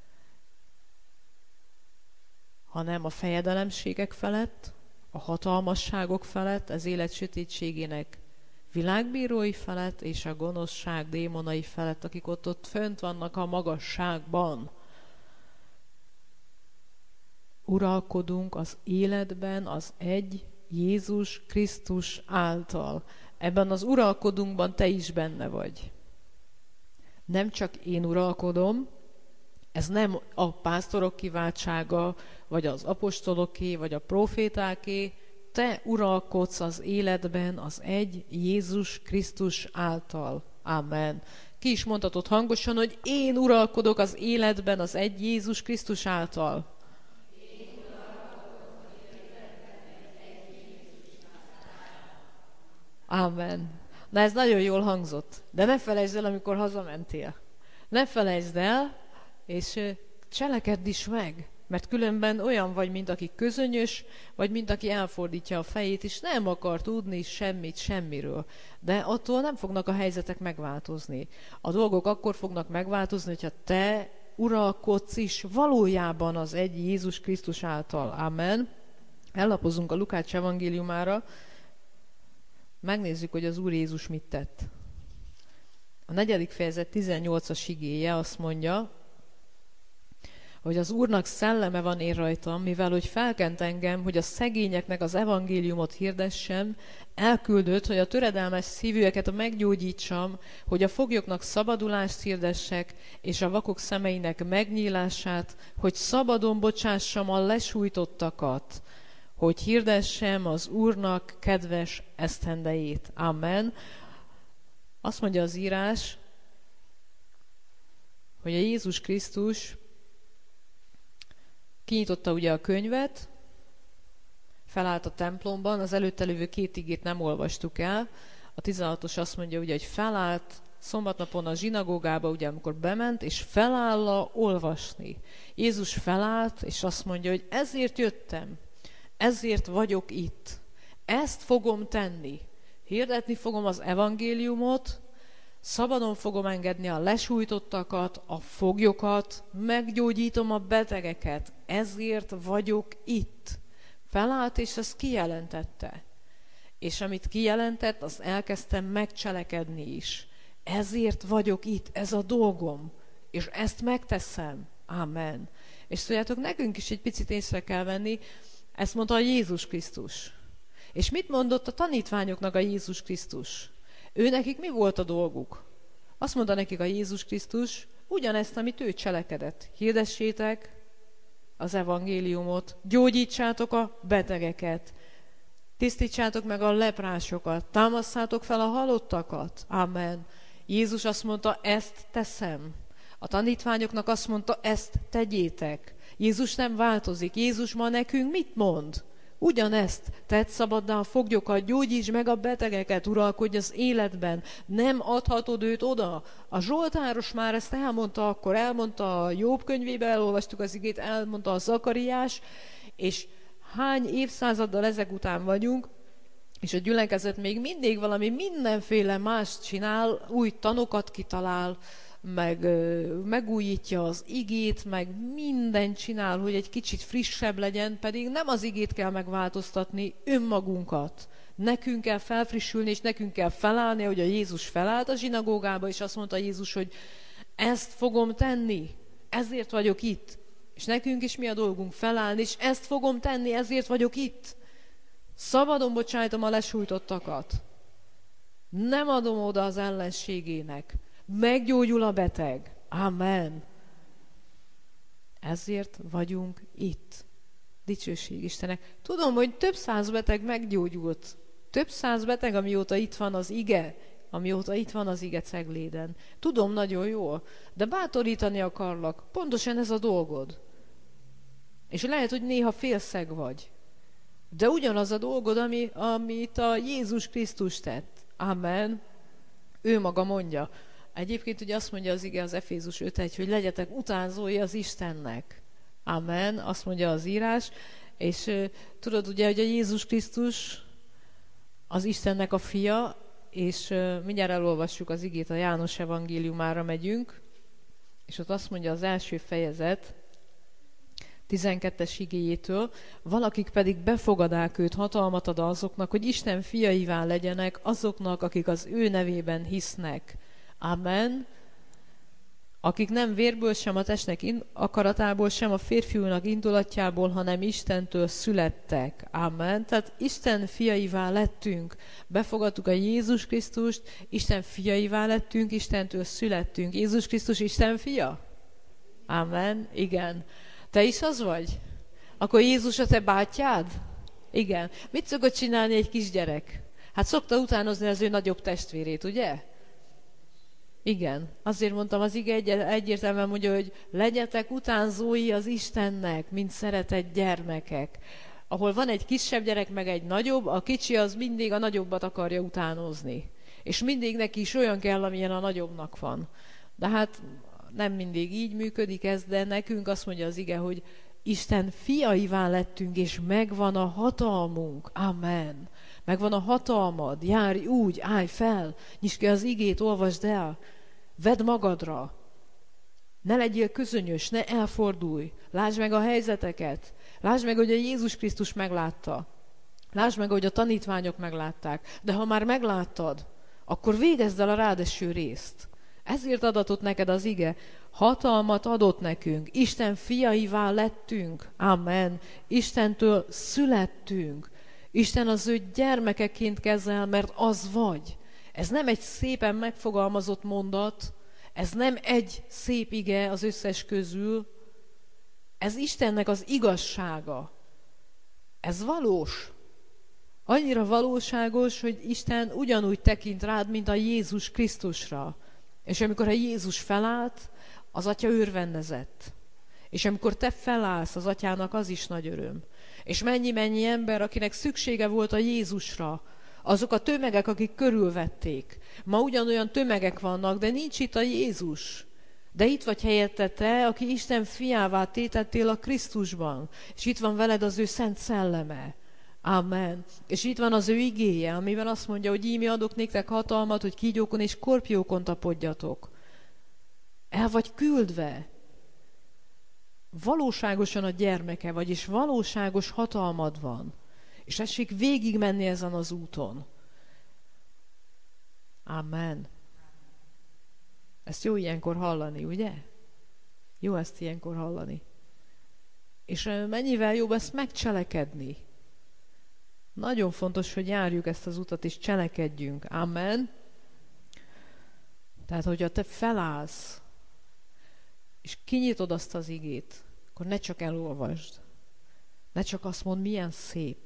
hanem a fejedelemségek felett, a hatalmasságok felett, az élet sötétségének világbírói felett és a gonoszság démonai felett, akik ott fönt vannak a magasságban. Uralkodunk az életben az egy Jézus Krisztus által. Ebben az uralkodunkban te is benne vagy. Nem csak én uralkodom, ez nem a pásztorok kiváltsága, vagy az apostoloké, vagy a profétáké, te uralkodsz az életben az egy Jézus Krisztus által. Amen. Ki is mondhatod hangosan, hogy én uralkodok az életben az egy Jézus Krisztus által. Amen. Na ez nagyon jól hangzott. De ne felejtsd el, amikor hazamentél. Ne felejtsd el, és cselekedd is meg. Mert különben olyan vagy, mint aki közönyös, vagy mint aki elfordítja a fejét, és nem akar tudni semmit semmiről. De attól nem fognak a helyzetek megváltozni. A dolgok akkor fognak megváltozni, hogyha te uralkodsz is valójában az egy Jézus Krisztus által. Amen. Ellapozunk a Lukács evangéliumára, megnézzük, hogy az Úr Jézus mit tett. A 4. fejezet 18-as igéje azt mondja, hogy az Úrnak szelleme van én rajtam, mivel hogy felkent engem, hogy a szegényeknek az evangéliumot hirdessem, elküldött, hogy a töredelmes szívűeket meggyógyítsam, hogy a foglyoknak szabadulást hirdessek, és a vakok szemeinek megnyílását, hogy szabadon bocsássam a lesújtottakat, hogy hirdessem az Úrnak kedves esztendejét. Amen. Azt mondja az írás, hogy a Jézus Krisztus kinyitotta ugye a könyvet, felállt a templomban, az előtte lévő 2 igét nem olvastuk el. A 16-os azt mondja, ugye, hogy felállt szombatnapon a zsinagógába, ugye, amikor bement, és feláll olvasni. Jézus felállt, és azt mondja, hogy ezért jöttem, ezért vagyok itt. Ezt fogom tenni. Hirdetni fogom az evangéliumot, szabadon fogom engedni a lesújtottakat, a foglyokat, meggyógyítom a betegeket. Ezért vagyok itt. Felállt, és ezt kijelentette. És amit kijelentett, azt elkezdtem megcselekedni is. Ezért vagyok itt, ez a dolgom. És ezt megteszem. Amen. És tudjátok, nekünk is egy picit észre kell venni, ezt mondta a Jézus Krisztus. És mit mondott a tanítványoknak a Jézus Krisztus? Ő nekik mi volt a dolguk? Azt mondta nekik a Jézus Krisztus, ugyanezt, amit ő cselekedett. Hirdessétek az evangéliumot, gyógyítsátok a betegeket, tisztítsátok meg a leprásokat, támasszátok fel a halottakat. Amen. Jézus azt mondta, ezt teszem. A tanítványoknak azt mondta, ezt tegyétek. Jézus nem változik. Jézus ma nekünk mit mond? Ugyanezt tedd szabaddá a foglyokat, gyógyíts meg a betegeket, uralkodj az életben. Nem adhatod őt oda. A Zsoltáros már ezt elmondta akkor, elmondta a Jobb könyvébe, elolvastuk az igét, elmondta a Zakariás, és hány évszázaddal ezek után vagyunk, és a gyülekezet még mindig valami mindenféle mást csinál, új tanokat kitalál, meg megújítja az igét, meg mindent csinál, hogy egy kicsit frissebb legyen, pedig nem az igét kell megváltoztatni, önmagunkat. Nekünk kell felfrissülni, és nekünk kell felállni, hogy a Jézus felállt a zsinagógába, és azt mondta Jézus, hogy ezt fogom tenni, ezért vagyok itt. És nekünk is mi a dolgunk felállni, és ezt fogom tenni, ezért vagyok itt. Szabadon bocsájtom a lesújtottakat. Nem adom oda az ellenségének. Meggyógyul a beteg. Amen. Ezért vagyunk itt. Dicsőség Istennek. Tudom, hogy több száz beteg meggyógyult. Több száz beteg, amióta itt van az ige. Amióta itt van az ige Cegléden. Tudom nagyon jól. De bátorítani akarlak. Pontosan ez a dolgod. És lehet, hogy néha félszeg vagy. De ugyanaz a dolgod, amit a Jézus Krisztus tett. Amen. Ő maga mondja. Egyébként ugye azt mondja az ige az Efézus 5:1, hogy legyetek utánzói az Istennek. Amen. Azt mondja az írás. És tudod ugye, hogy a Jézus Krisztus az Istennek a fia, és mindjárt elolvassuk az igét, a János evangéliumára megyünk, és ott azt mondja az első fejezet, 12-es igéjétől, valakik pedig befogadák őt, hatalmat ad azoknak, hogy Isten fiaivá legyenek, azoknak, akik az ő nevében hisznek. Amen. Akik nem vérből, sem a testnek akaratából, sem a férfiúnak indulatjából, hanem Istentől születtek. Amen. Tehát Isten fiaivá lettünk. Befogadtuk a Jézus Krisztust, Isten fiaivá lettünk, Istentől születtünk. Jézus Krisztus Isten fia? Amen. Igen. Te is az vagy? Akkor Jézus a te bátyád? Igen. Mit szokott csinálni egy kisgyerek? Hát szokta utánozni az ő nagyobb testvérét, ugye? Igen. Azért mondtam, az ige egyértelműen mondja, hogy legyetek utánzói az Istennek, mint szeretett gyermekek. Ahol van egy kisebb gyerek, meg egy nagyobb, a kicsi az mindig a nagyobbat akarja utánozni. És mindig neki is olyan kell, amilyen a nagyobbnak van. De hát nem mindig így működik ez, de nekünk azt mondja az ige, hogy Isten fiaivá lettünk, és megvan a hatalmunk. Amen. Megvan a hatalmad, járj úgy, állj fel, nyisd ki az igét, olvasd el, vedd magadra. Ne legyél közönyös, ne elfordulj. Lásd meg a helyzeteket. Lásd meg, hogy a Jézus Krisztus meglátta. Lásd meg, hogy a tanítványok meglátták. De ha már megláttad, akkor végezd el a rád eső részt. Ezért adatott neked az ige. Hatalmat adott nekünk. Isten fiaivá lettünk. Amen. Istentől születtünk. Isten az ő gyermekeként kezel, mert az vagy. Ez nem egy szépen megfogalmazott mondat, ez nem egy szép ige az összes közül, ez Istennek az igazsága. Ez valós. Annyira valóságos, hogy Isten ugyanúgy tekint rád, mint a Jézus Krisztusra. És amikor a Jézus felállt, az Atya örvendezett. És amikor te felállsz, az Atyának az is nagy öröm. És mennyi ember, akinek szüksége volt a Jézusra, azok a tömegek, akik körülvették. Ma ugyanolyan tömegek vannak, de nincs itt a Jézus. De itt vagy helyette te, aki Isten fiává tétettél a Krisztusban. És itt van veled az ő szent szelleme. Amen. És itt van az ő igéje, amiben azt mondja, hogy íme adok néktek hatalmat, hogy kígyókon és skorpiókon tapodjatok. El vagy küldve. Valóságosan a gyermeke vagy, és valóságos hatalmad van. És tessék végig menni ezen az úton. Amen. Ezt jó ilyenkor hallani, ugye? Jó ezt ilyenkor hallani. És mennyivel jobb ezt megcselekedni. Nagyon fontos, hogy járjuk ezt az utat, és cselekedjünk. Amen. Tehát, hogyha te felállsz, és kinyitod azt az igét, akkor ne csak elolvasd. Ne csak azt mondd, milyen szép.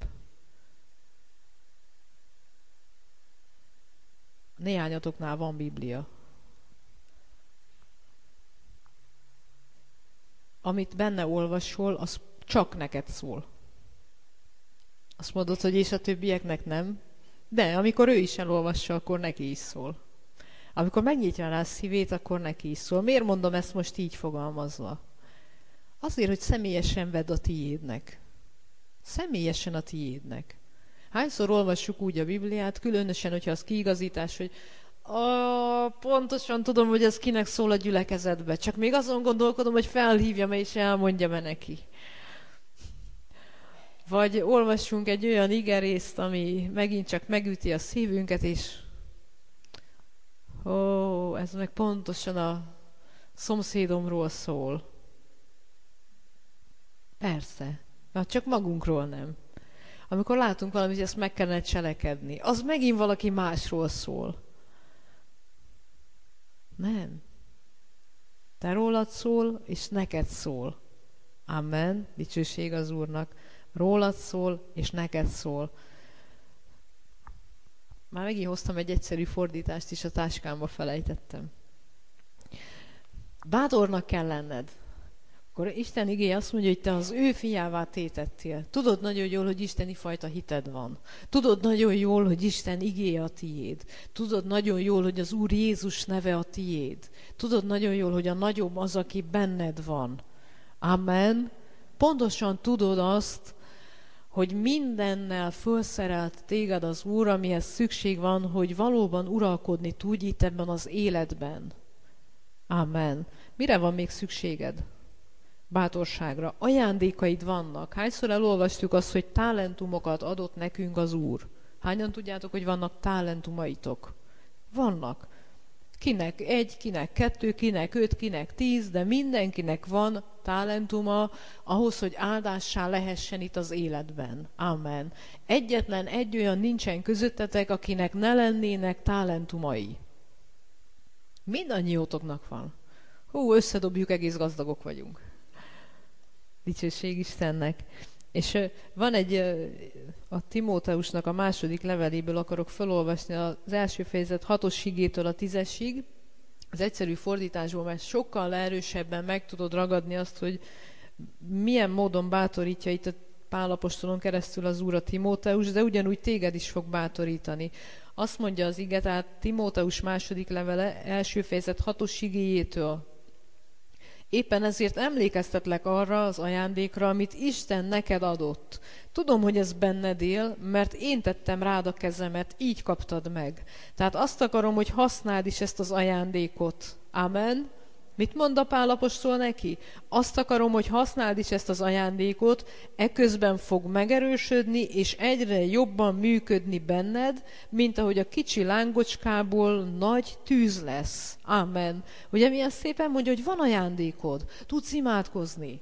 Néhányatoknál van Biblia. Amit benne olvasol, az csak neked szól. Azt mondod, hogy és a többieknek nem. De amikor ő is elolvassa, akkor neki is szól. Amikor megnyitja rá a szívét, akkor neki is szól. Miért mondom ezt most így fogalmazva? Azért, hogy személyesen vedd a tiédnek. Személyesen a tiédnek. Hányszor olvassuk úgy a Bibliát, különösen, hogyha az kiigazítás, hogy pontosan tudom, hogy ez kinek szól a gyülekezetbe. Csak még azon gondolkodom, hogy felhívjam és elmondjam-e neki. Vagy olvassunk egy olyan igerészt, ami megint csak megüti a szívünket, és ez meg pontosan a szomszédomról szól. Persze, mert csak magunkról nem. Amikor látunk valamit, ezt meg kellene cselekedni, az megint valaki másról szól. Nem. Te rólad szól, és neked szól. Amen. Dicsőség az Úrnak. Rólad szól, és neked szól. Már megint hoztam egy egyszerű fordítást is, a táskámba felejtettem. Bátornak kell lenned. Akkor Isten igéje azt mondja, hogy te az ő fiává tétettél. Tudod nagyon jól, hogy isteni fajta hited van. Tudod nagyon jól, hogy Isten igéje a tiéd. Tudod nagyon jól, hogy az Úr Jézus neve a tiéd. Tudod nagyon jól, hogy a nagyobb az, aki benned van. Amen. Pontosan tudod azt, hogy mindennel felszerelt téged az Úr, amihez szükség van, hogy valóban uralkodni tudj itt ebben az életben. Amen. Mire van még szükséged? bátorságra. Ajándékaid vannak. Hányszor elolvastuk azt, hogy talentumokat adott nekünk az Úr? Hányan tudjátok, hogy vannak talentumaitok? Vannak. Kinek 1, kinek 2, kinek 5, kinek 10, de mindenkinek van talentuma ahhoz, hogy áldássá lehessen itt az életben. Amen. Egyetlen egy olyan nincsen közöttetek, akinek ne lennének talentumai. Mindannyiótoknak van. Összedobjuk, egész gazdagok vagyunk. Dicsőség Istennek. És van a Timóteusnak a második leveléből akarok felolvasni az első fejezet 6-os igétől a 10-esig. Az egyszerű fordításból, mert sokkal erősebben meg tudod ragadni azt, hogy milyen módon bátorítja itt a Pál apostolon keresztül az Úr a Timóteus, de ugyanúgy téged is fog bátorítani. Azt mondja az ige, tehát Timóteus második levele, első fejezet 6-os igéjétől. Éppen ezért emlékeztetlek arra az ajándékra, amit Isten neked adott. Tudom, hogy ez benned él, mert én tettem rád a kezemet, így kaptad meg. Tehát azt akarom, hogy használd is ezt az ajándékot. Amen. Mit mond a Pál apostol neki? Azt akarom, hogy használd is ezt az ajándékot, eközben fog megerősödni, és egyre jobban működni benned, mint ahogy a kicsi lángocskából nagy tűz lesz. Amen. Ugye milyen szépen mondja, hogy van ajándékod, tudsz imádkozni.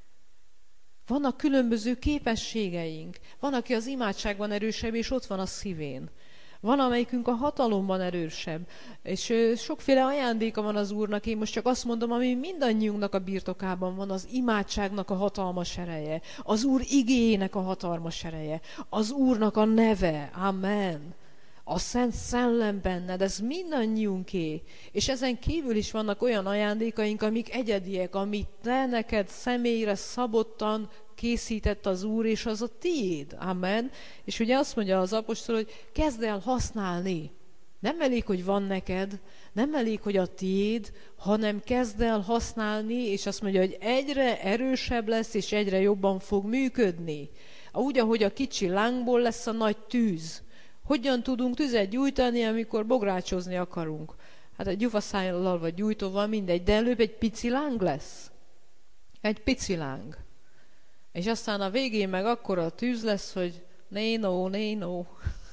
Vannak különböző képességeink. Van, aki az imádságban erősebb, és ott van a szívén. Van, amelyikünk a hatalomban erősebb, és sokféle ajándéka van az Úrnak. Én most csak azt mondom, ami mindannyiunknak a birtokában van, az imádságnak a hatalmas ereje, az Úr igéjének a hatalmas ereje, az Úrnak a neve, amen. A Szent Szellem benned, ez mindannyiunké. És ezen kívül is vannak olyan ajándékaink, amik egyediek, amit te neked személyre szabottan készített az Úr, és az a tiéd. Amen. És ugye azt mondja az apostol, hogy kezd el használni. Nem elég, hogy van neked, nem elég, hogy a tiéd, hanem kezd el használni, és azt mondja, hogy egyre erősebb lesz, és egyre jobban fog működni. Úgy, ahogy a kicsi lángból lesz a nagy tűz. Hogyan tudunk tüzet gyújtani, amikor bográcsozni akarunk? Hát egy gyufaszállal vagy gyújtóval mindegy, de előbb egy pici láng lesz. Egy pici láng. És aztán a végén meg akkora tűz lesz, hogy néno,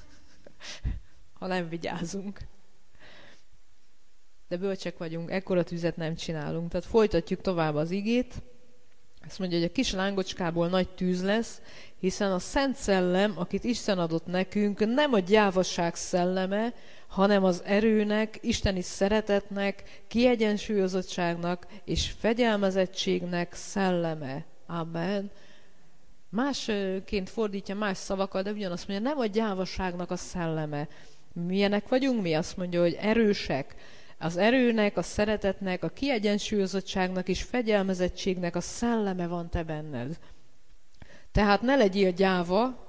ha nem vigyázunk. De bölcsek vagyunk, ekkora tüzet nem csinálunk. Tehát folytatjuk tovább az igét. Azt mondja, hogy a kis lángocskából nagy tűz lesz, hiszen a Szent Szellem, akit Isten adott nekünk, nem a gyávaság szelleme, hanem az erőnek, isteni szeretetnek, kiegyensúlyozottságnak és fegyelmezettségnek szelleme. Amen. Másként fordítja más szavakkal, de ugyanazt mondja, nem a gyávaságnak a szelleme. Milyenek vagyunk mi? Azt mondja, hogy erősek. Az erőnek, a szeretetnek, a kiegyensúlyozottságnak és fegyelmezettségnek a szelleme van te benned. Tehát ne legyél gyáva,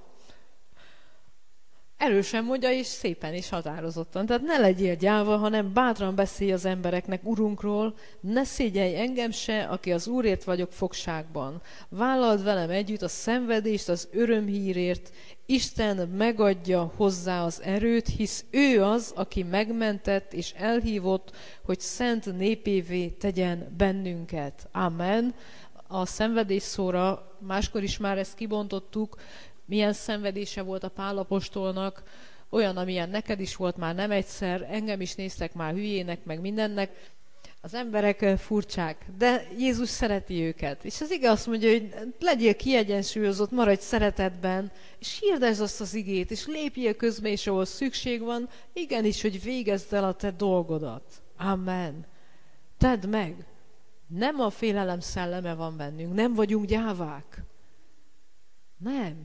erősen mondja, és szépen és határozottan. Tehát ne legyél gyáva, hanem bátran beszélj az embereknek Urunkról, ne szégyelj engem se, aki az Úrért vagyok fogságban. Vállald velem együtt a szenvedést az örömhírért, Isten megadja hozzá az erőt, hisz ő az, aki megmentett és elhívott, hogy szent népévé tegyen bennünket. Amen. A szenvedés szóra máskor is már ezt kibontottuk, milyen szenvedése volt a Pál apostolnak, olyan, amilyen neked is volt már nem egyszer, engem is néztek már hülyének, meg mindennek. Az emberek furcsák, de Jézus szereti őket. És az ige azt mondja, hogy legyél kiegyensúlyozott, maradj szeretetben, és hirdesd azt az igét, és lépjél közbe, és ahol szükség van, igenis, hogy végezd el a te dolgodat. Amen. Tedd meg. Nem a félelem szelleme van bennünk, nem vagyunk gyávák. Nem.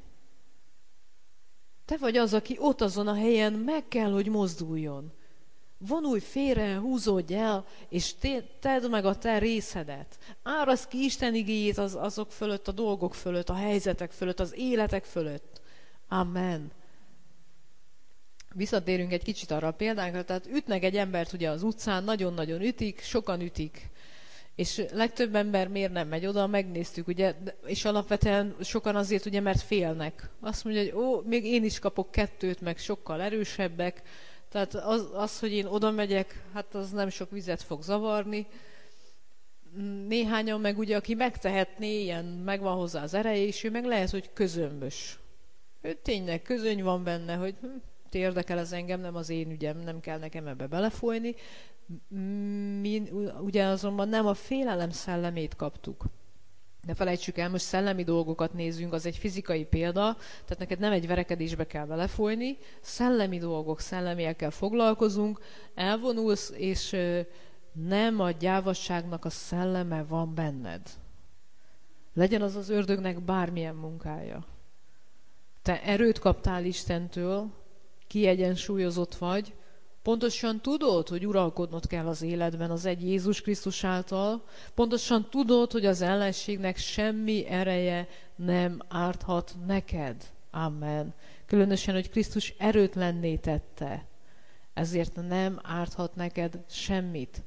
Te vagy az, aki ott azon a helyen meg kell, hogy mozduljon. Vonulj félre, húzódj el, és tedd meg a te részedet. Áraszd ki Isten igéjét azok fölött, a dolgok fölött, a helyzetek fölött, az életek fölött. Amen. Visszatérünk egy kicsit arra a példánkra, tehát ütnek egy embert ugye az utcán, nagyon-nagyon ütik, sokan ütik. És legtöbb ember miért nem megy oda, megnéztük, ugye, és alapvetően sokan azért, ugye, mert félnek. Azt mondja, hogy még én is kapok 2, meg sokkal erősebbek, tehát az, hogy én oda megyek, hát az nem sok vizet fog zavarni. néhányan meg ugye, aki megtehetné, ilyen megvan hozzá az ereje, és ő meg lehet, hogy közömbös. Ő tényleg közöny van benne, hogy érdekel ez engem, nem az én ügyem, nem kell nekem ebbe belefolyni. Mi ugye azonban nem a félelem szellemét kaptuk. De felejtsük el, most szellemi dolgokat nézzünk, az egy fizikai példa, tehát neked nem egy verekedésbe kell belefolyni, szellemi dolgok, szellemiekkel foglalkozunk, elvonulsz, és nem a gyávasságnak a szelleme van benned. Legyen az az ördögnek bármilyen munkája. Te erőt kaptál Istentől, kiegyensúlyozott vagy, pontosan tudod, hogy uralkodnod kell az életben az egy Jézus Krisztus által, pontosan tudod, hogy az ellenségnek semmi ereje nem árthat neked. Amen. Különösen, hogy Krisztus erőtlenné tette, ezért nem árthat neked semmit.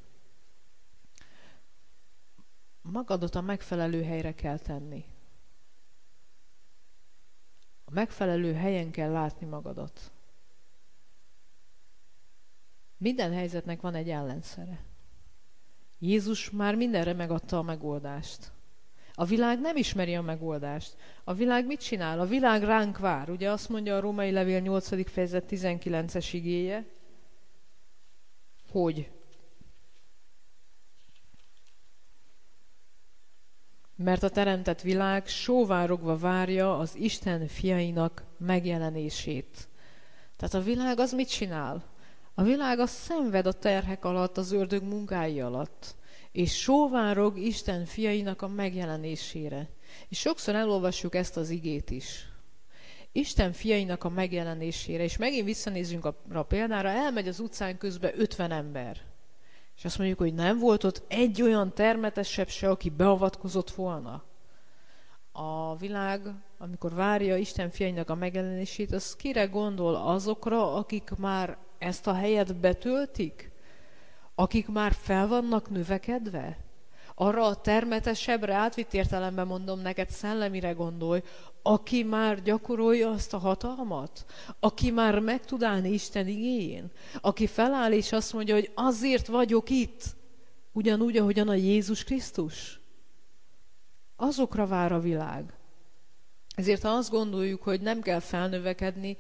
Magadot a megfelelő helyre kell tenni. A megfelelő helyen kell látni magadat. Minden helyzetnek van egy ellenszere. Jézus már mindenre megadta a megoldást. A világ nem ismeri a megoldást. A világ mit csinál? A világ ránk vár. Ugye azt mondja a Római Levél 8. fejezet 19-es igéje, hogy mert a teremtett világ sóvárogva várja az Isten fiainak megjelenését. Tehát a világ az mit csinál? A világ az szenved a terhek alatt, az ördög munkái alatt, és sóvárog Isten fiainak a megjelenésére. És sokszor elolvassuk ezt az igét is. Isten fiainak a megjelenésére, és megint visszanézzünk a példára, elmegy az utcán közben 50 ember. És azt mondjuk, hogy nem volt ott egy olyan termetesebb se, aki beavatkozott volna. A világ, amikor várja Isten fiainak a megjelenését, az kire gondol? Azokra, akik már ezt a helyet betöltik? Akik már fel vannak növekedve? Arra a termetesebbre, átvitt értelemben mondom neked, szellemire gondolj, aki már gyakorolja azt a hatalmat? Aki már meg tud állni Isten igéjén? Aki feláll és azt mondja, hogy azért vagyok itt, ugyanúgy, ahogyan a Jézus Krisztus? Azokra vár a világ. Ezért ha azt gondoljuk, hogy nem kell felnövekedni,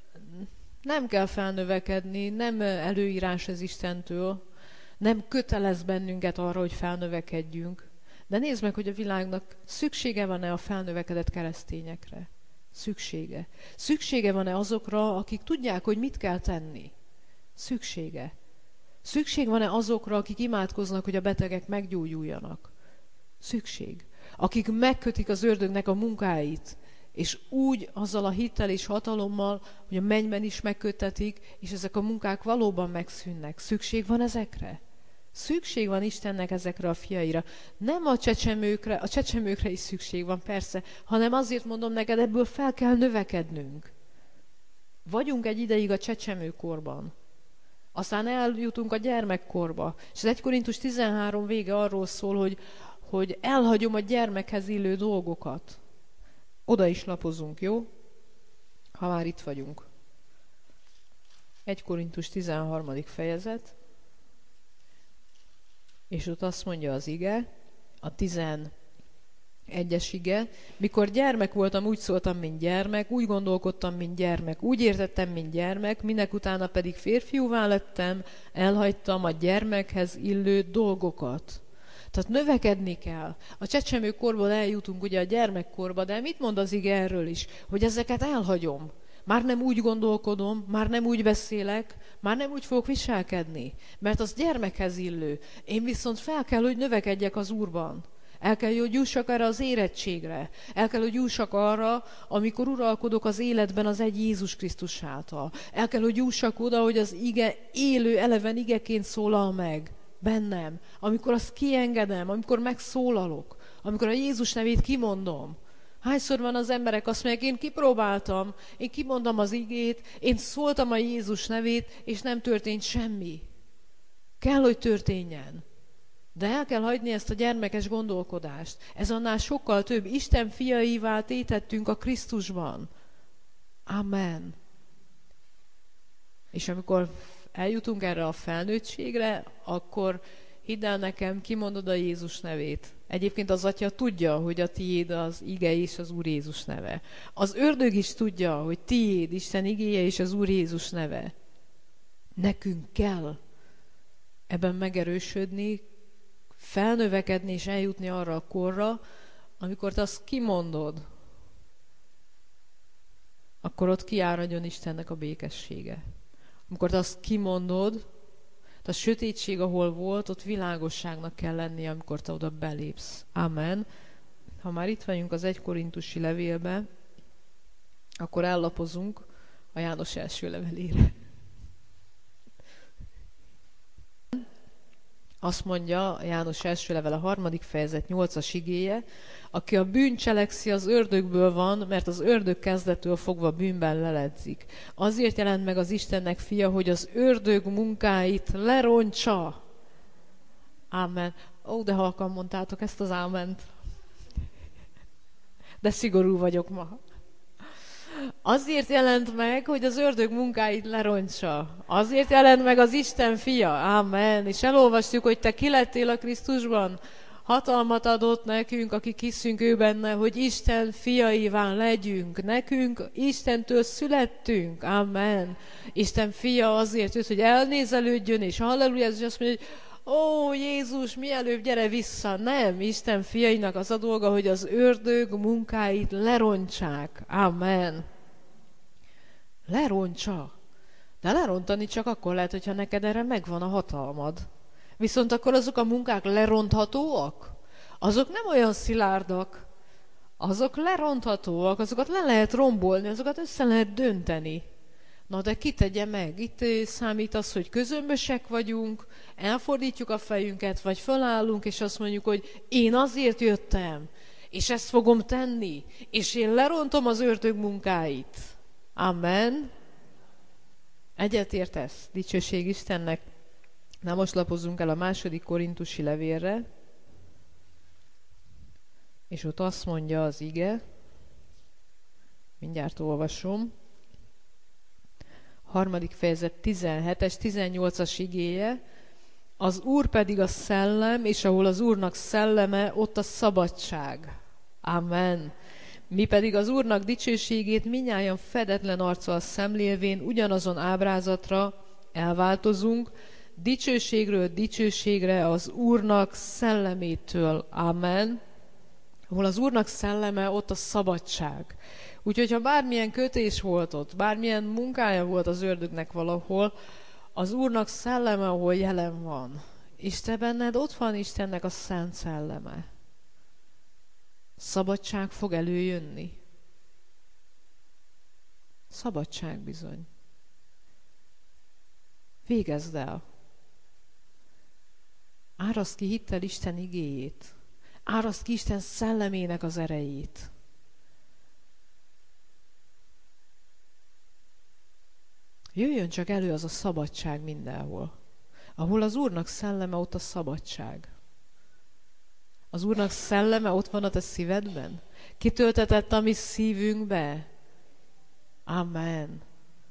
nem előírás ez Istentől, nem kötelez bennünket arra, hogy felnövekedjünk. De nézd meg, hogy a világnak szüksége van-e a felnövekedett keresztényekre? Szüksége. Szüksége van-e azokra, akik tudják, hogy mit kell tenni? Szüksége. Szükség van-e azokra, akik imádkoznak, hogy a betegek meggyógyuljanak? Szükség. Akik megkötik az ördögnek a munkáit, és úgy azzal a hittel és hatalommal, hogy a mennyben is megköttetik, és ezek a munkák valóban megszűnnek. Szükség van ezekre? Szükség van Istennek ezekre a fiaira. Nem a csecsemőkre is szükség van, persze, hanem azért mondom neked, ebből fel kell növekednünk. Vagyunk egy ideig a csecsemőkorban. Aztán eljutunk a gyermekkorba. És az 1 Korintus 13 vége arról szól, hogy elhagyom a gyermekhez illő dolgokat. Oda is lapozunk, jó? Ha már itt vagyunk. 1 Korintus 13. fejezet. És ott azt mondja az ige, a 11-es ige, mikor gyermek voltam, úgy szóltam, mint gyermek, úgy gondolkodtam, mint gyermek, úgy értettem, mint gyermek, minek utána pedig férfiúvá lettem, elhagytam a gyermekhez illő dolgokat. Tehát növekedni kell. A csecsemőkorból eljutunk ugye a gyermekkorba, de mit mond az ige erről is? Hogy ezeket elhagyom. Már nem úgy gondolkodom, már nem úgy beszélek, már nem úgy fogok viselkedni, mert az gyermekhez illő. Én viszont fel kell, hogy növekedjek az Úrban. El kell, hogy jussak erre az érettségre. El kell, hogy jussak arra, amikor uralkodok az életben az egy Jézus Krisztus által. El kell, hogy jussak oda, hogy az ige élő, eleven igeként szólal meg bennem. Amikor azt kiengedem, amikor megszólalok, amikor a Jézus nevét kimondom. Hányszor van az emberek azt mondják, én kipróbáltam, én kimondom az igét, én szóltam a Jézus nevét, és nem történt semmi. Kell, hogy történjen. De el kell hagyni ezt a gyermekes gondolkodást. Ez annál sokkal több. Isten fiaivá tétettünk a Krisztusban. Amen. És amikor eljutunk erre a felnőttségre, akkor hidd el nekem, kimondod a Jézus nevét. Egyébként az Atya tudja, hogy a tiéd az ige és az Úr Jézus neve. Az ördög is tudja, hogy tiéd Isten igéje és az Úr Jézus neve. Nekünk kell ebben megerősödni, felnövekedni és eljutni arra a korra, amikor te azt kimondod, akkor ott kiáradjon Istennek a békessége. Amikor te azt kimondod, a sötétség, ahol volt, ott világosságnak kell lennie, amikor te oda belépsz. Amen. Ha már itt vagyunk az 1 Korintusi levélbe, akkor ellapozunk a János első levelére. Azt mondja a János első level, a 3. fejezet 8. igéje, aki a bűn cselekszi, az ördögből van, mert az ördög kezdettől fogva bűnben leledzik. Azért jelent meg az Istennek fia, hogy az ördög munkáit lerontsa. Ámen. Ó, de halkan mondtátok ezt az áment. De szigorú vagyok ma. Azért jelent meg, hogy az ördög munkáit lerontsa. Azért jelent meg az Isten fia. Amen. És elolvastuk, hogy te ki lettél a Krisztusban. Hatalmat adott nekünk, akik hiszünk ő benne, hogy Isten fiaivá legyünk. Nekünk Istentől születtünk. Amen. Isten fia azért jött, hogy elnézelődjön, és halleluja, és azt mondja, hogy ó, Jézus, mielőbb gyere vissza. Nem, Isten fiainak az a dolga, hogy az ördög munkáit lerontsák. Amen. Lerontsa. De lerontani csak akkor lehet, hogyha neked erre megvan a hatalmad. Viszont akkor azok a munkák leronthatóak? Azok nem olyan szilárdak. Azok leronthatóak, azokat le lehet rombolni, azokat össze lehet dönteni. Na de ki tegye meg? Itt számít az, hogy közömbösek vagyunk, elfordítjuk a fejünket, vagy fölállunk, és azt mondjuk, hogy én azért jöttem, és ezt fogom tenni, és én lerontom az ördög munkáit. Amen. Egyetértesz? Dicsőség Istennek. Na most lapozunk el a 2. Korintusi levélre, és ott azt mondja az ige, mindjárt olvasom, 3. fejezet 17-es, 18-as igéje, az Úr pedig a szellem, és ahol az Úrnak szelleme, ott a szabadság. Amen. Mi pedig az Úrnak dicsőségét mindnyájan fedetlen arccal szemlélvén ugyanazon ábrázatra elváltozunk, dicsőségről dicsőségre az Úrnak szellemétől. Amen. Ahol az Úrnak szelleme, ott a szabadság. Úgyhogy ha bármilyen kötés volt ott, bármilyen munkája volt az ördögnek valahol, az Úrnak szelleme, ahol jelen van. És te benned ott van Istennek a szent szelleme. Szabadság fog előjönni. Szabadság bizony. Végezd el. Áraszd ki hittel Isten igéjét. Áraszd ki Isten szellemének az erejét. Jöjjön csak elő az a szabadság mindenhol. Ahol az Úrnak szelleme, ott a szabadság. Az Úrnak szelleme ott van a te szívedben? Kitöltetett a mi szívünkbe? Amen.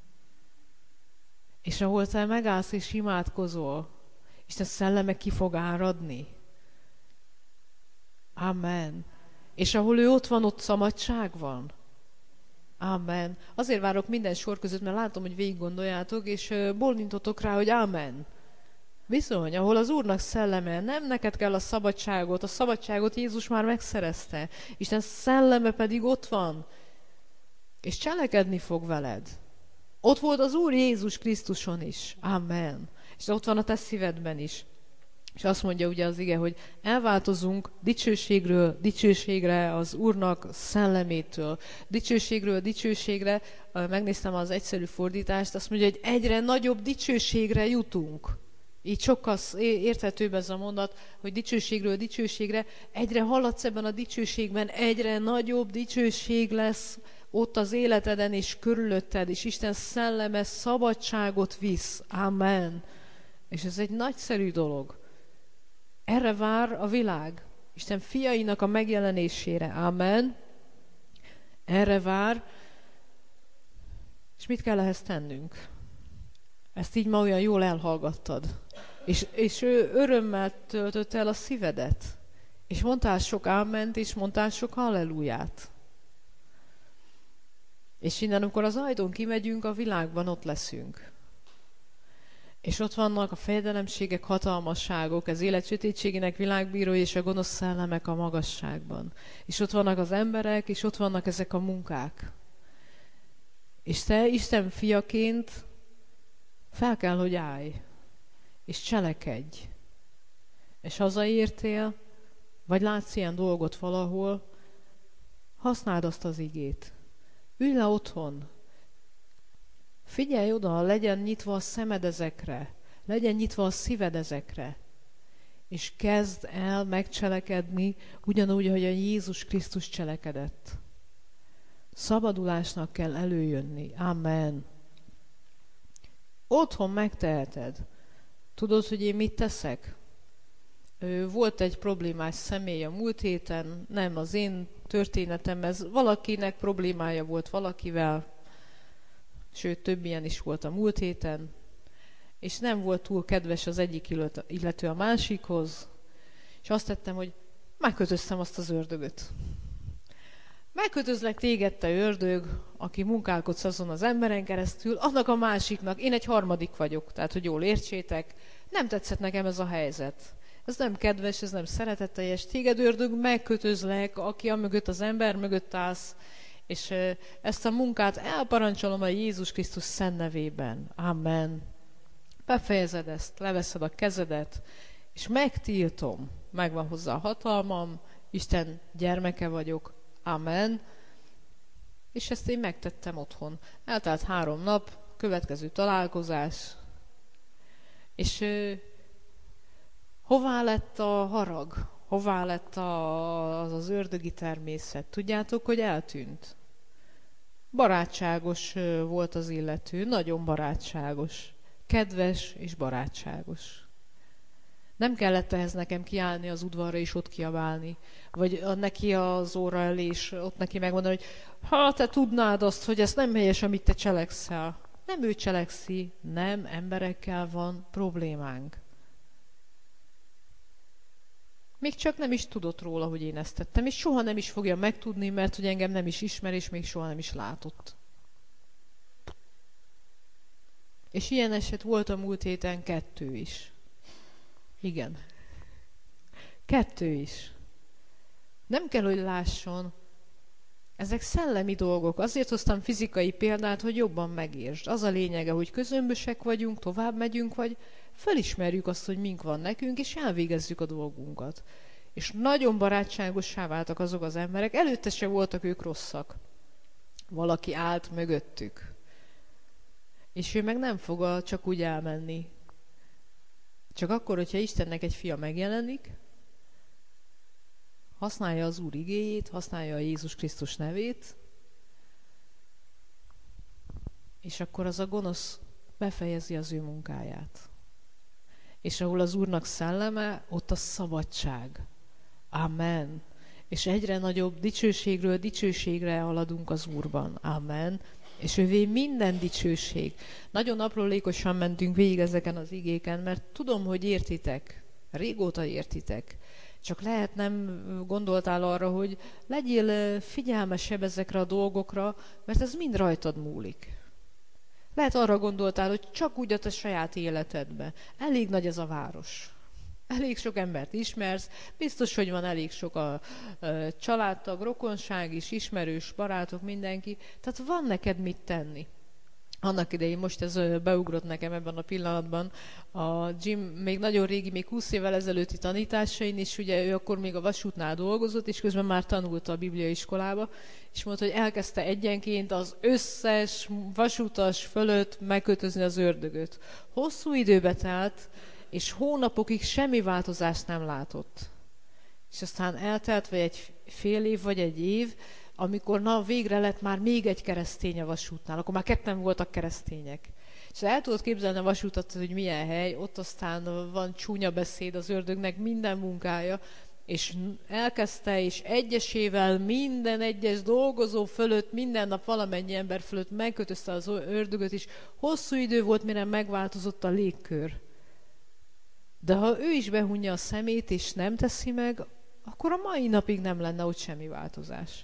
És ahol te megállsz és imádkozol, Isten szelleme ki fog áradni. Amen. És ahol ő ott van, ott szabadság van. Amen. Azért várok minden sor között, mert látom, hogy végig gondoljátok, és bólintotok rá, hogy amen. Bizony, ahol az Úrnak szelleme, nem neked kell a szabadságot Jézus már megszerezte. Isten szelleme pedig ott van, és cselekedni fog veled. Ott volt az Úr Jézus Krisztuson is. Amen. És ott van a te szívedben is. És azt mondja ugye az ige, hogy elváltozunk dicsőségről dicsőségre az Úrnak szellemétől. Dicsőségről dicsőségre, megnéztem az egyszerű fordítást, azt mondja, hogy egyre nagyobb dicsőségre jutunk. Így sokkal érthetőbb ez a mondat, hogy dicsőségről dicsőségre, egyre haladsz ebben a dicsőségben, egyre nagyobb dicsőség lesz ott az életeden és körülötted, és Isten szelleme szabadságot visz. Amen. És ez egy nagyszerű dolog. Erre vár a világ. Isten fiainak a megjelenésére. Amen. Erre vár. És mit kell ehhez tennünk? Ezt így ma olyan jól elhallgattad. És ő örömmel töltött el a szívedet. És mondtál sok áment, és mondtál sok halleluját. És innen, amikor az ajtón kimegyünk, a világban ott leszünk. És ott vannak a fejedelemségek, hatalmasságok, az élet sötétségének világbírói és a gonosz szellemek a magasságban. És ott vannak az emberek, és ott vannak ezek a munkák. És te Isten fiaként fel kell, hogy állj, és cselekedj. És hazaértél, vagy látsz ilyen dolgot valahol, használd azt az igét. Ülj le otthon. Figyelj oda, legyen nyitva a szemed ezekre, legyen nyitva a szíved ezekre, és kezd el megcselekedni ugyanúgy, ahogy a Jézus Krisztus cselekedett. Szabadulásnak kell előjönni. Amen. Otthon megteheted. Tudod, hogy én mit teszek? Volt egy problémás személy a múlt héten, nem az én történetem, ez valakinek problémája volt valakivel, sőt, több ilyen is volt a múlt héten, és nem volt túl kedves az egyik illető a másikhoz, és azt tettem, hogy megkötöztem azt az ördögöt. Megkötözlek téged, te ördög, aki munkálkodsz azon az emberen keresztül, annak a másiknak, én egy harmadik vagyok, tehát, hogy jól értsétek, nem tetszett nekem ez a helyzet. Ez nem kedves, ez nem szeretetteljes. Téged, ördög, megkötözlek, aki amögött az ember mögött állsz, és ezt a munkát elparancsolom a Jézus Krisztus szent nevében. Amen. Befejezed ezt, leveszed a kezedet, és megtiltom. Megvan hozzá a hatalmam, Isten gyermeke vagyok. Amen. És ezt én megtettem otthon. Eltelt 3 nap, következő találkozás. És hová lett a harag? Hová lett az ördögi természet? Tudjátok, hogy eltűnt? Barátságos volt az illető, nagyon barátságos. Kedves és barátságos. Nem kellett ehhez nekem kiállni az udvarra és ott kiabálni, vagy neki az óra elé és ott neki megmondani, hogy ha te tudnád azt, hogy ez nem helyes, amit te cselekszel. Nem ő cselekszi, nem, emberekkel van problémánk. Még csak nem is tudott róla, hogy én ezt tettem, és soha nem is fogja megtudni, mert hogy engem nem is ismer, és még soha nem is látott. És ilyen eset volt a múlt héten 2 is. Igen. 2 is. Nem kell, hogy lásson. Ezek szellemi dolgok. Azért hoztam fizikai példát, hogy jobban megértsd. Az a lényege, hogy közömbösek vagyunk, tovább megyünk, vagy felismerjük azt, hogy mink van nekünk, és elvégezzük a dolgunkat. És nagyon barátságossá váltak azok az emberek. Előtte se voltak ők rosszak. Valaki állt mögöttük. És ő meg nem fog csak úgy elmenni. Csak akkor, hogyha Istennek egy fia megjelenik, használja az Úr igéjét, használja a Jézus Krisztus nevét, és akkor az a gonosz befejezi az ő munkáját. És ahol az Úrnak szelleme, ott a szabadság. Amen. És egyre nagyobb dicsőségről dicsőségre haladunk az Úrban. Amen. És ővé minden dicsőség. Nagyon aprólékosan mentünk végig ezeken az igéken, mert tudom, hogy értitek. Régóta értitek. Csak lehet nem gondoltál arra, hogy legyél figyelmesebb ezekre a dolgokra, mert ez mind rajtad múlik. Lehet arra gondoltál, hogy csak úgy a te saját életedbe. Elég nagy ez a város. Elég sok embert ismersz, biztos, hogy van elég sok a családtag, rokonság is, ismerős, barátok, mindenki. Tehát van neked mit tenni. Annak idején, most ez beugrott nekem ebben a pillanatban, a Jim még nagyon régi, még 20 évvel ezelőtti tanításain is, ugye ő akkor még a vasútnál dolgozott, és közben már tanulta a bibliai iskolába, és mondta, hogy elkezdte egyenként az összes vasutas fölött megkötözni az ördögöt. Hosszú időbe telt, és hónapokig semmi változást nem látott. És aztán eltelt vagy egy fél év, vagy egy év, amikor végre lett már még egy keresztény a vasútnál, akkor már 2 voltak keresztények. És el tudod képzelni a vasútat, hogy milyen hely, ott aztán van csúnya beszéd az ördögnek, minden munkája, és elkezdte, és egyesével minden egyes dolgozó fölött, minden nap valamennyi ember fölött megkötözte az ördögöt, és hosszú idő volt, mire megváltozott a légkör. De ha ő is behunja a szemét, és nem teszi meg, akkor a mai napig nem lenne ott semmi változás.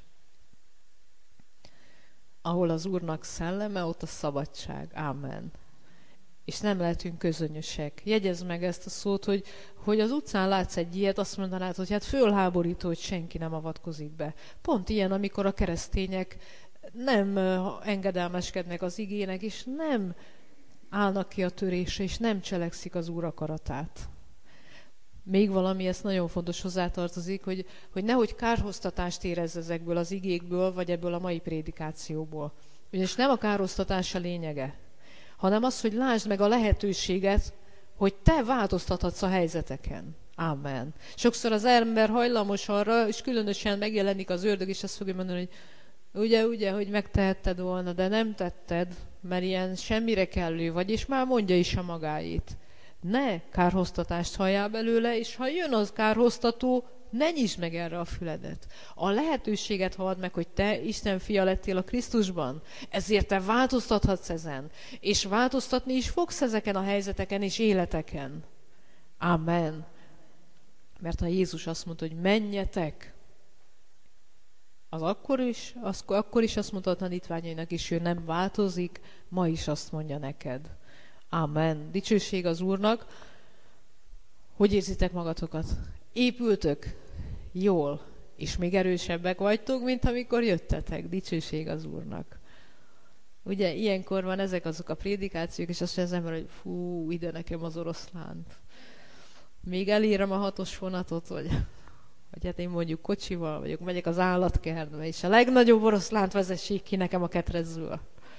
Ahol az Úrnak szelleme, ott a szabadság. Ámen. És nem lehetünk közönösek. Jegyezd meg ezt a szót, hogy az utcán látsz egy ilyet, azt mondanád, hogy hát fölháborító, hogy senki nem avatkozik be. Pont ilyen, amikor a keresztények nem engedelmeskednek az igének, és nem állnak ki a törésre, és nem cselekszik az Úr akaratát. Még valami, ez nagyon fontos hozzátartozik, hogy nehogy kárhoztatást érezz ezekből az igékből, vagy ebből a mai prédikációból. Ugyanis nem a kárhoztatás a lényege, hanem az, hogy lásd meg a lehetőséget, hogy te változtathatsz a helyzeteken. Ámen. Sokszor az ember hajlamos arra, és különösen megjelenik az ördög, és azt fogja mondani, hogy ugye, hogy megtehetted volna, de nem tetted, mert ilyen semmire kellő vagy, és már mondja is a magáét. Ne kárhoztatást halljál belőle, és ha jön az kárhoztató, ne nyisd meg erre a füledet. A lehetőséget halld meg, hogy te Isten fia lettél a Krisztusban, ezért te változtathatsz ezen, és változtatni is fogsz ezeken a helyzeteken és életeken. Amen. Mert ha Jézus azt mondta, hogy menjetek, az akkor is azt mondta a tanítványainak is, ő nem változik, ma is azt mondja neked. Amen. Dicsőség az Úrnak. Hogy érzitek magatokat? Épültök? Jól. És még erősebbek vagytok, mint amikor jöttetek. Dicsőség az Úrnak. Ugye ilyenkor van ezek azok a prédikációk, és azt mondja az ember, hogy fú, ide nekem az oroszlánt. Még elírom a 6-os vonatot, vagy hát én mondjuk kocsival vagyok, megyek az állatkertbe, és a legnagyobb oroszlánt vezessék ki nekem a ketrecből.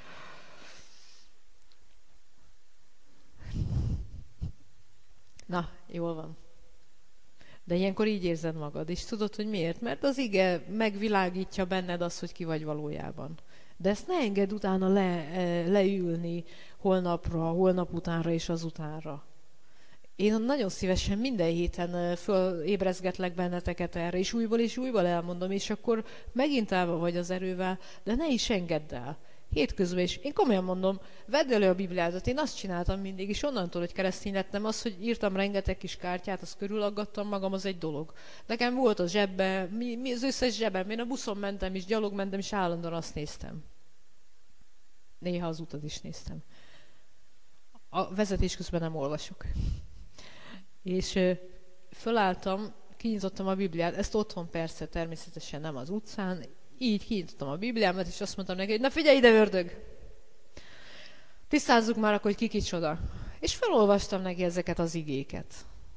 Na, jól van. De ilyenkor így érzed magad, és tudod, hogy miért? Mert az ige megvilágítja benned azt, hogy ki vagy valójában. De ezt ne engedd utána leülni holnap utánra és azutánra. Én nagyon szívesen minden héten fölébrezgetlek benneteket erre, és újból elmondom, és akkor megint állva vagy az erővel, de ne is engedd el. Hétközben is. Én komolyan mondom, vedd elő a Bibliádat. Én azt csináltam mindig, és onnantól, hogy keresztény lettem, az, hogy írtam rengeteg kis kártyát, azt körülaggattam magam, az egy dolog. Nekem volt a zsebbe, az összes zsebem. Én a buszon mentem, és gyalog mentem, és állandóan azt néztem. Néha az utat is néztem. A vezetés közben nem olvasok. És fölálltam, kinyitottam a Bibliát, ezt otthon persze, természetesen nem az utcán, így kinyitottam a Bibliámat, és azt mondtam neki, hogy na figyelj ide, ördög! Tisztázzuk már akkor, hogy ki kicsoda. És felolvastam neki ezeket az igéket.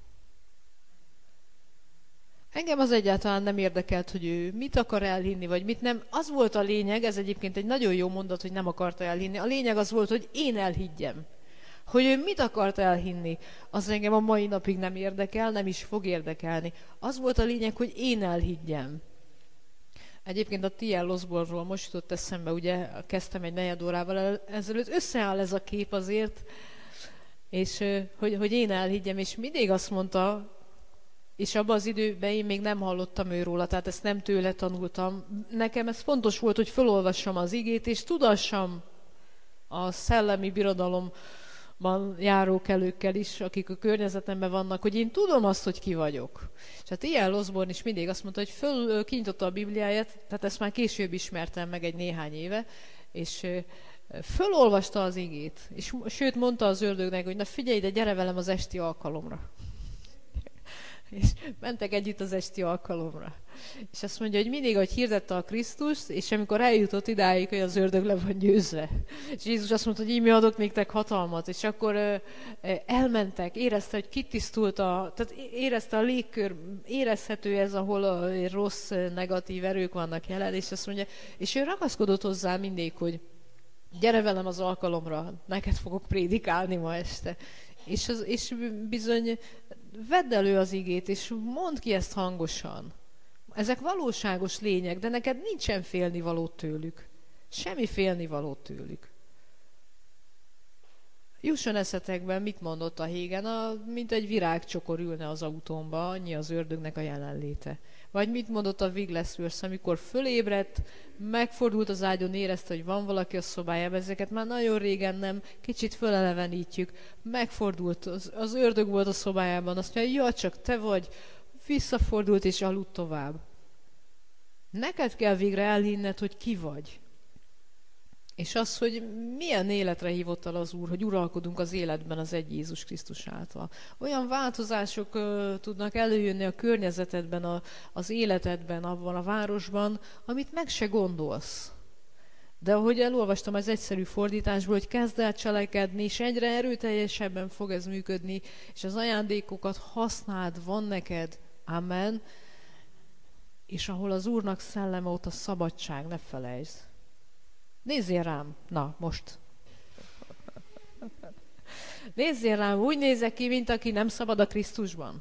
Engem az egyáltalán nem érdekelt, hogy ő mit akar elhinni, vagy mit nem. Az volt a lényeg, ez egyébként egy nagyon jó mondat, hogy nem akarta elhinni. A lényeg az volt, hogy én elhiggyem. Hogy ő mit akart elhinni, az engem a mai napig nem érdekel, nem is fog érdekelni. Az volt a lényeg, hogy én elhiggyem. Egyébként a T.L. Osborne-ról most jutott eszembe, ugye kezdtem egy negyed órával ezelőtt, összeáll ez a kép azért, és hogy én elhiggyem, és mindig azt mondta, és abban az időben én még nem hallottam őróla, tehát ezt nem tőle tanultam. Nekem ez fontos volt, hogy felolvassam az igét, és tudassam a szellemi birodalomban járókelőkkel is, akik a környezetemben vannak, hogy én tudom azt, hogy ki vagyok. És hát ilyen Osborne is mindig azt mondta, hogy kinyitotta a Bibliáját, tehát ezt már később ismertem meg egy néhány éve, és fölolvasta az igét. És sőt mondta az ördögnek, hogy na figyelj ide, gyere velem az esti alkalomra. És mentek együtt az esti alkalomra. És azt mondja, hogy mindig, ahogy hirdette a Krisztust, és amikor eljutott idáig, hogy az ördög le van győzve. És Jézus azt mondta, hogy így mi adok néktek hatalmat. És akkor elmentek, érezte, hogy kitisztult tehát érezte a légkör, érezhető ez, ahol a rossz, negatív erők vannak jelen, és azt mondja, és ő ragaszkodott hozzá mindig, hogy gyere velem az alkalomra, neked fogok prédikálni ma este. És bizony vedd elő az igét, és mondd ki ezt hangosan. Ezek valóságos lények, de neked nincsen félnivaló tőlük. Semmi félnivaló tőlük. Jusson eszetekben, mit mondott a Hégen, mint egy virágcsokor ülne az autómba, annyi az ördögnek a jelenléte. Vagy mit mondott a Wigglesworth, amikor fölébredt, megfordult az ágyon, érezte, hogy van valaki a szobájában, ezeket már nagyon régen nem, kicsit fölelevenítjük. Megfordult, az ördög volt a szobájában, azt mondja, ja, csak te vagy, visszafordult és aludt tovább. Neked kell végre elhinned, hogy ki vagy. És az, hogy milyen életre hívott el az Úr, hogy uralkodunk az életben az egy Jézus Krisztus által. Olyan változások tudnak előjönni a környezetedben, az életedben, abban a városban, amit meg se gondolsz. De ahogy elolvastam az egyszerű fordításból, hogy kezd el cselekedni, és egyre erőteljesebben fog ez működni, és az ajándékokat használd, van neked. Amen. És ahol az Úrnak szelleme, ott a szabadság, ne felejtsd. Nézzél rám! Na, most. Nézzél rám, úgy nézek ki, mint aki nem szabad a Krisztusban.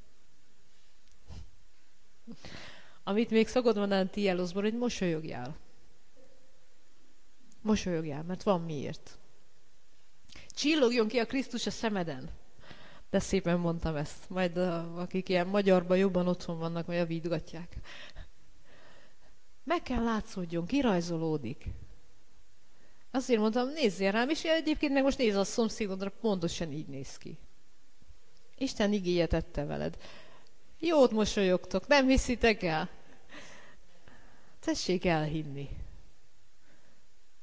Amit még szokott mondani T.L. Osborne, hogy mosolyogjál. Mosolyogjál, mert van miért. Csillogjon ki a Krisztus a szemeden. De szépen mondtam ezt. Majd akik ilyen magyarban jobban otthon vannak, majd javítgatják. Meg kell látszódjon, kirajzolódik. Azért mondtam, nézzél rám, és egyébként meg most nézz a szomszédodra, pontosan így néz ki. Isten igéje tette veled. Jót mosolyogtok, nem hiszitek el? Tessék elhinni.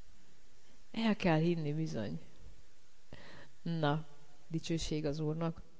El kell hinni bizony. Na, dicsőség az Úrnak.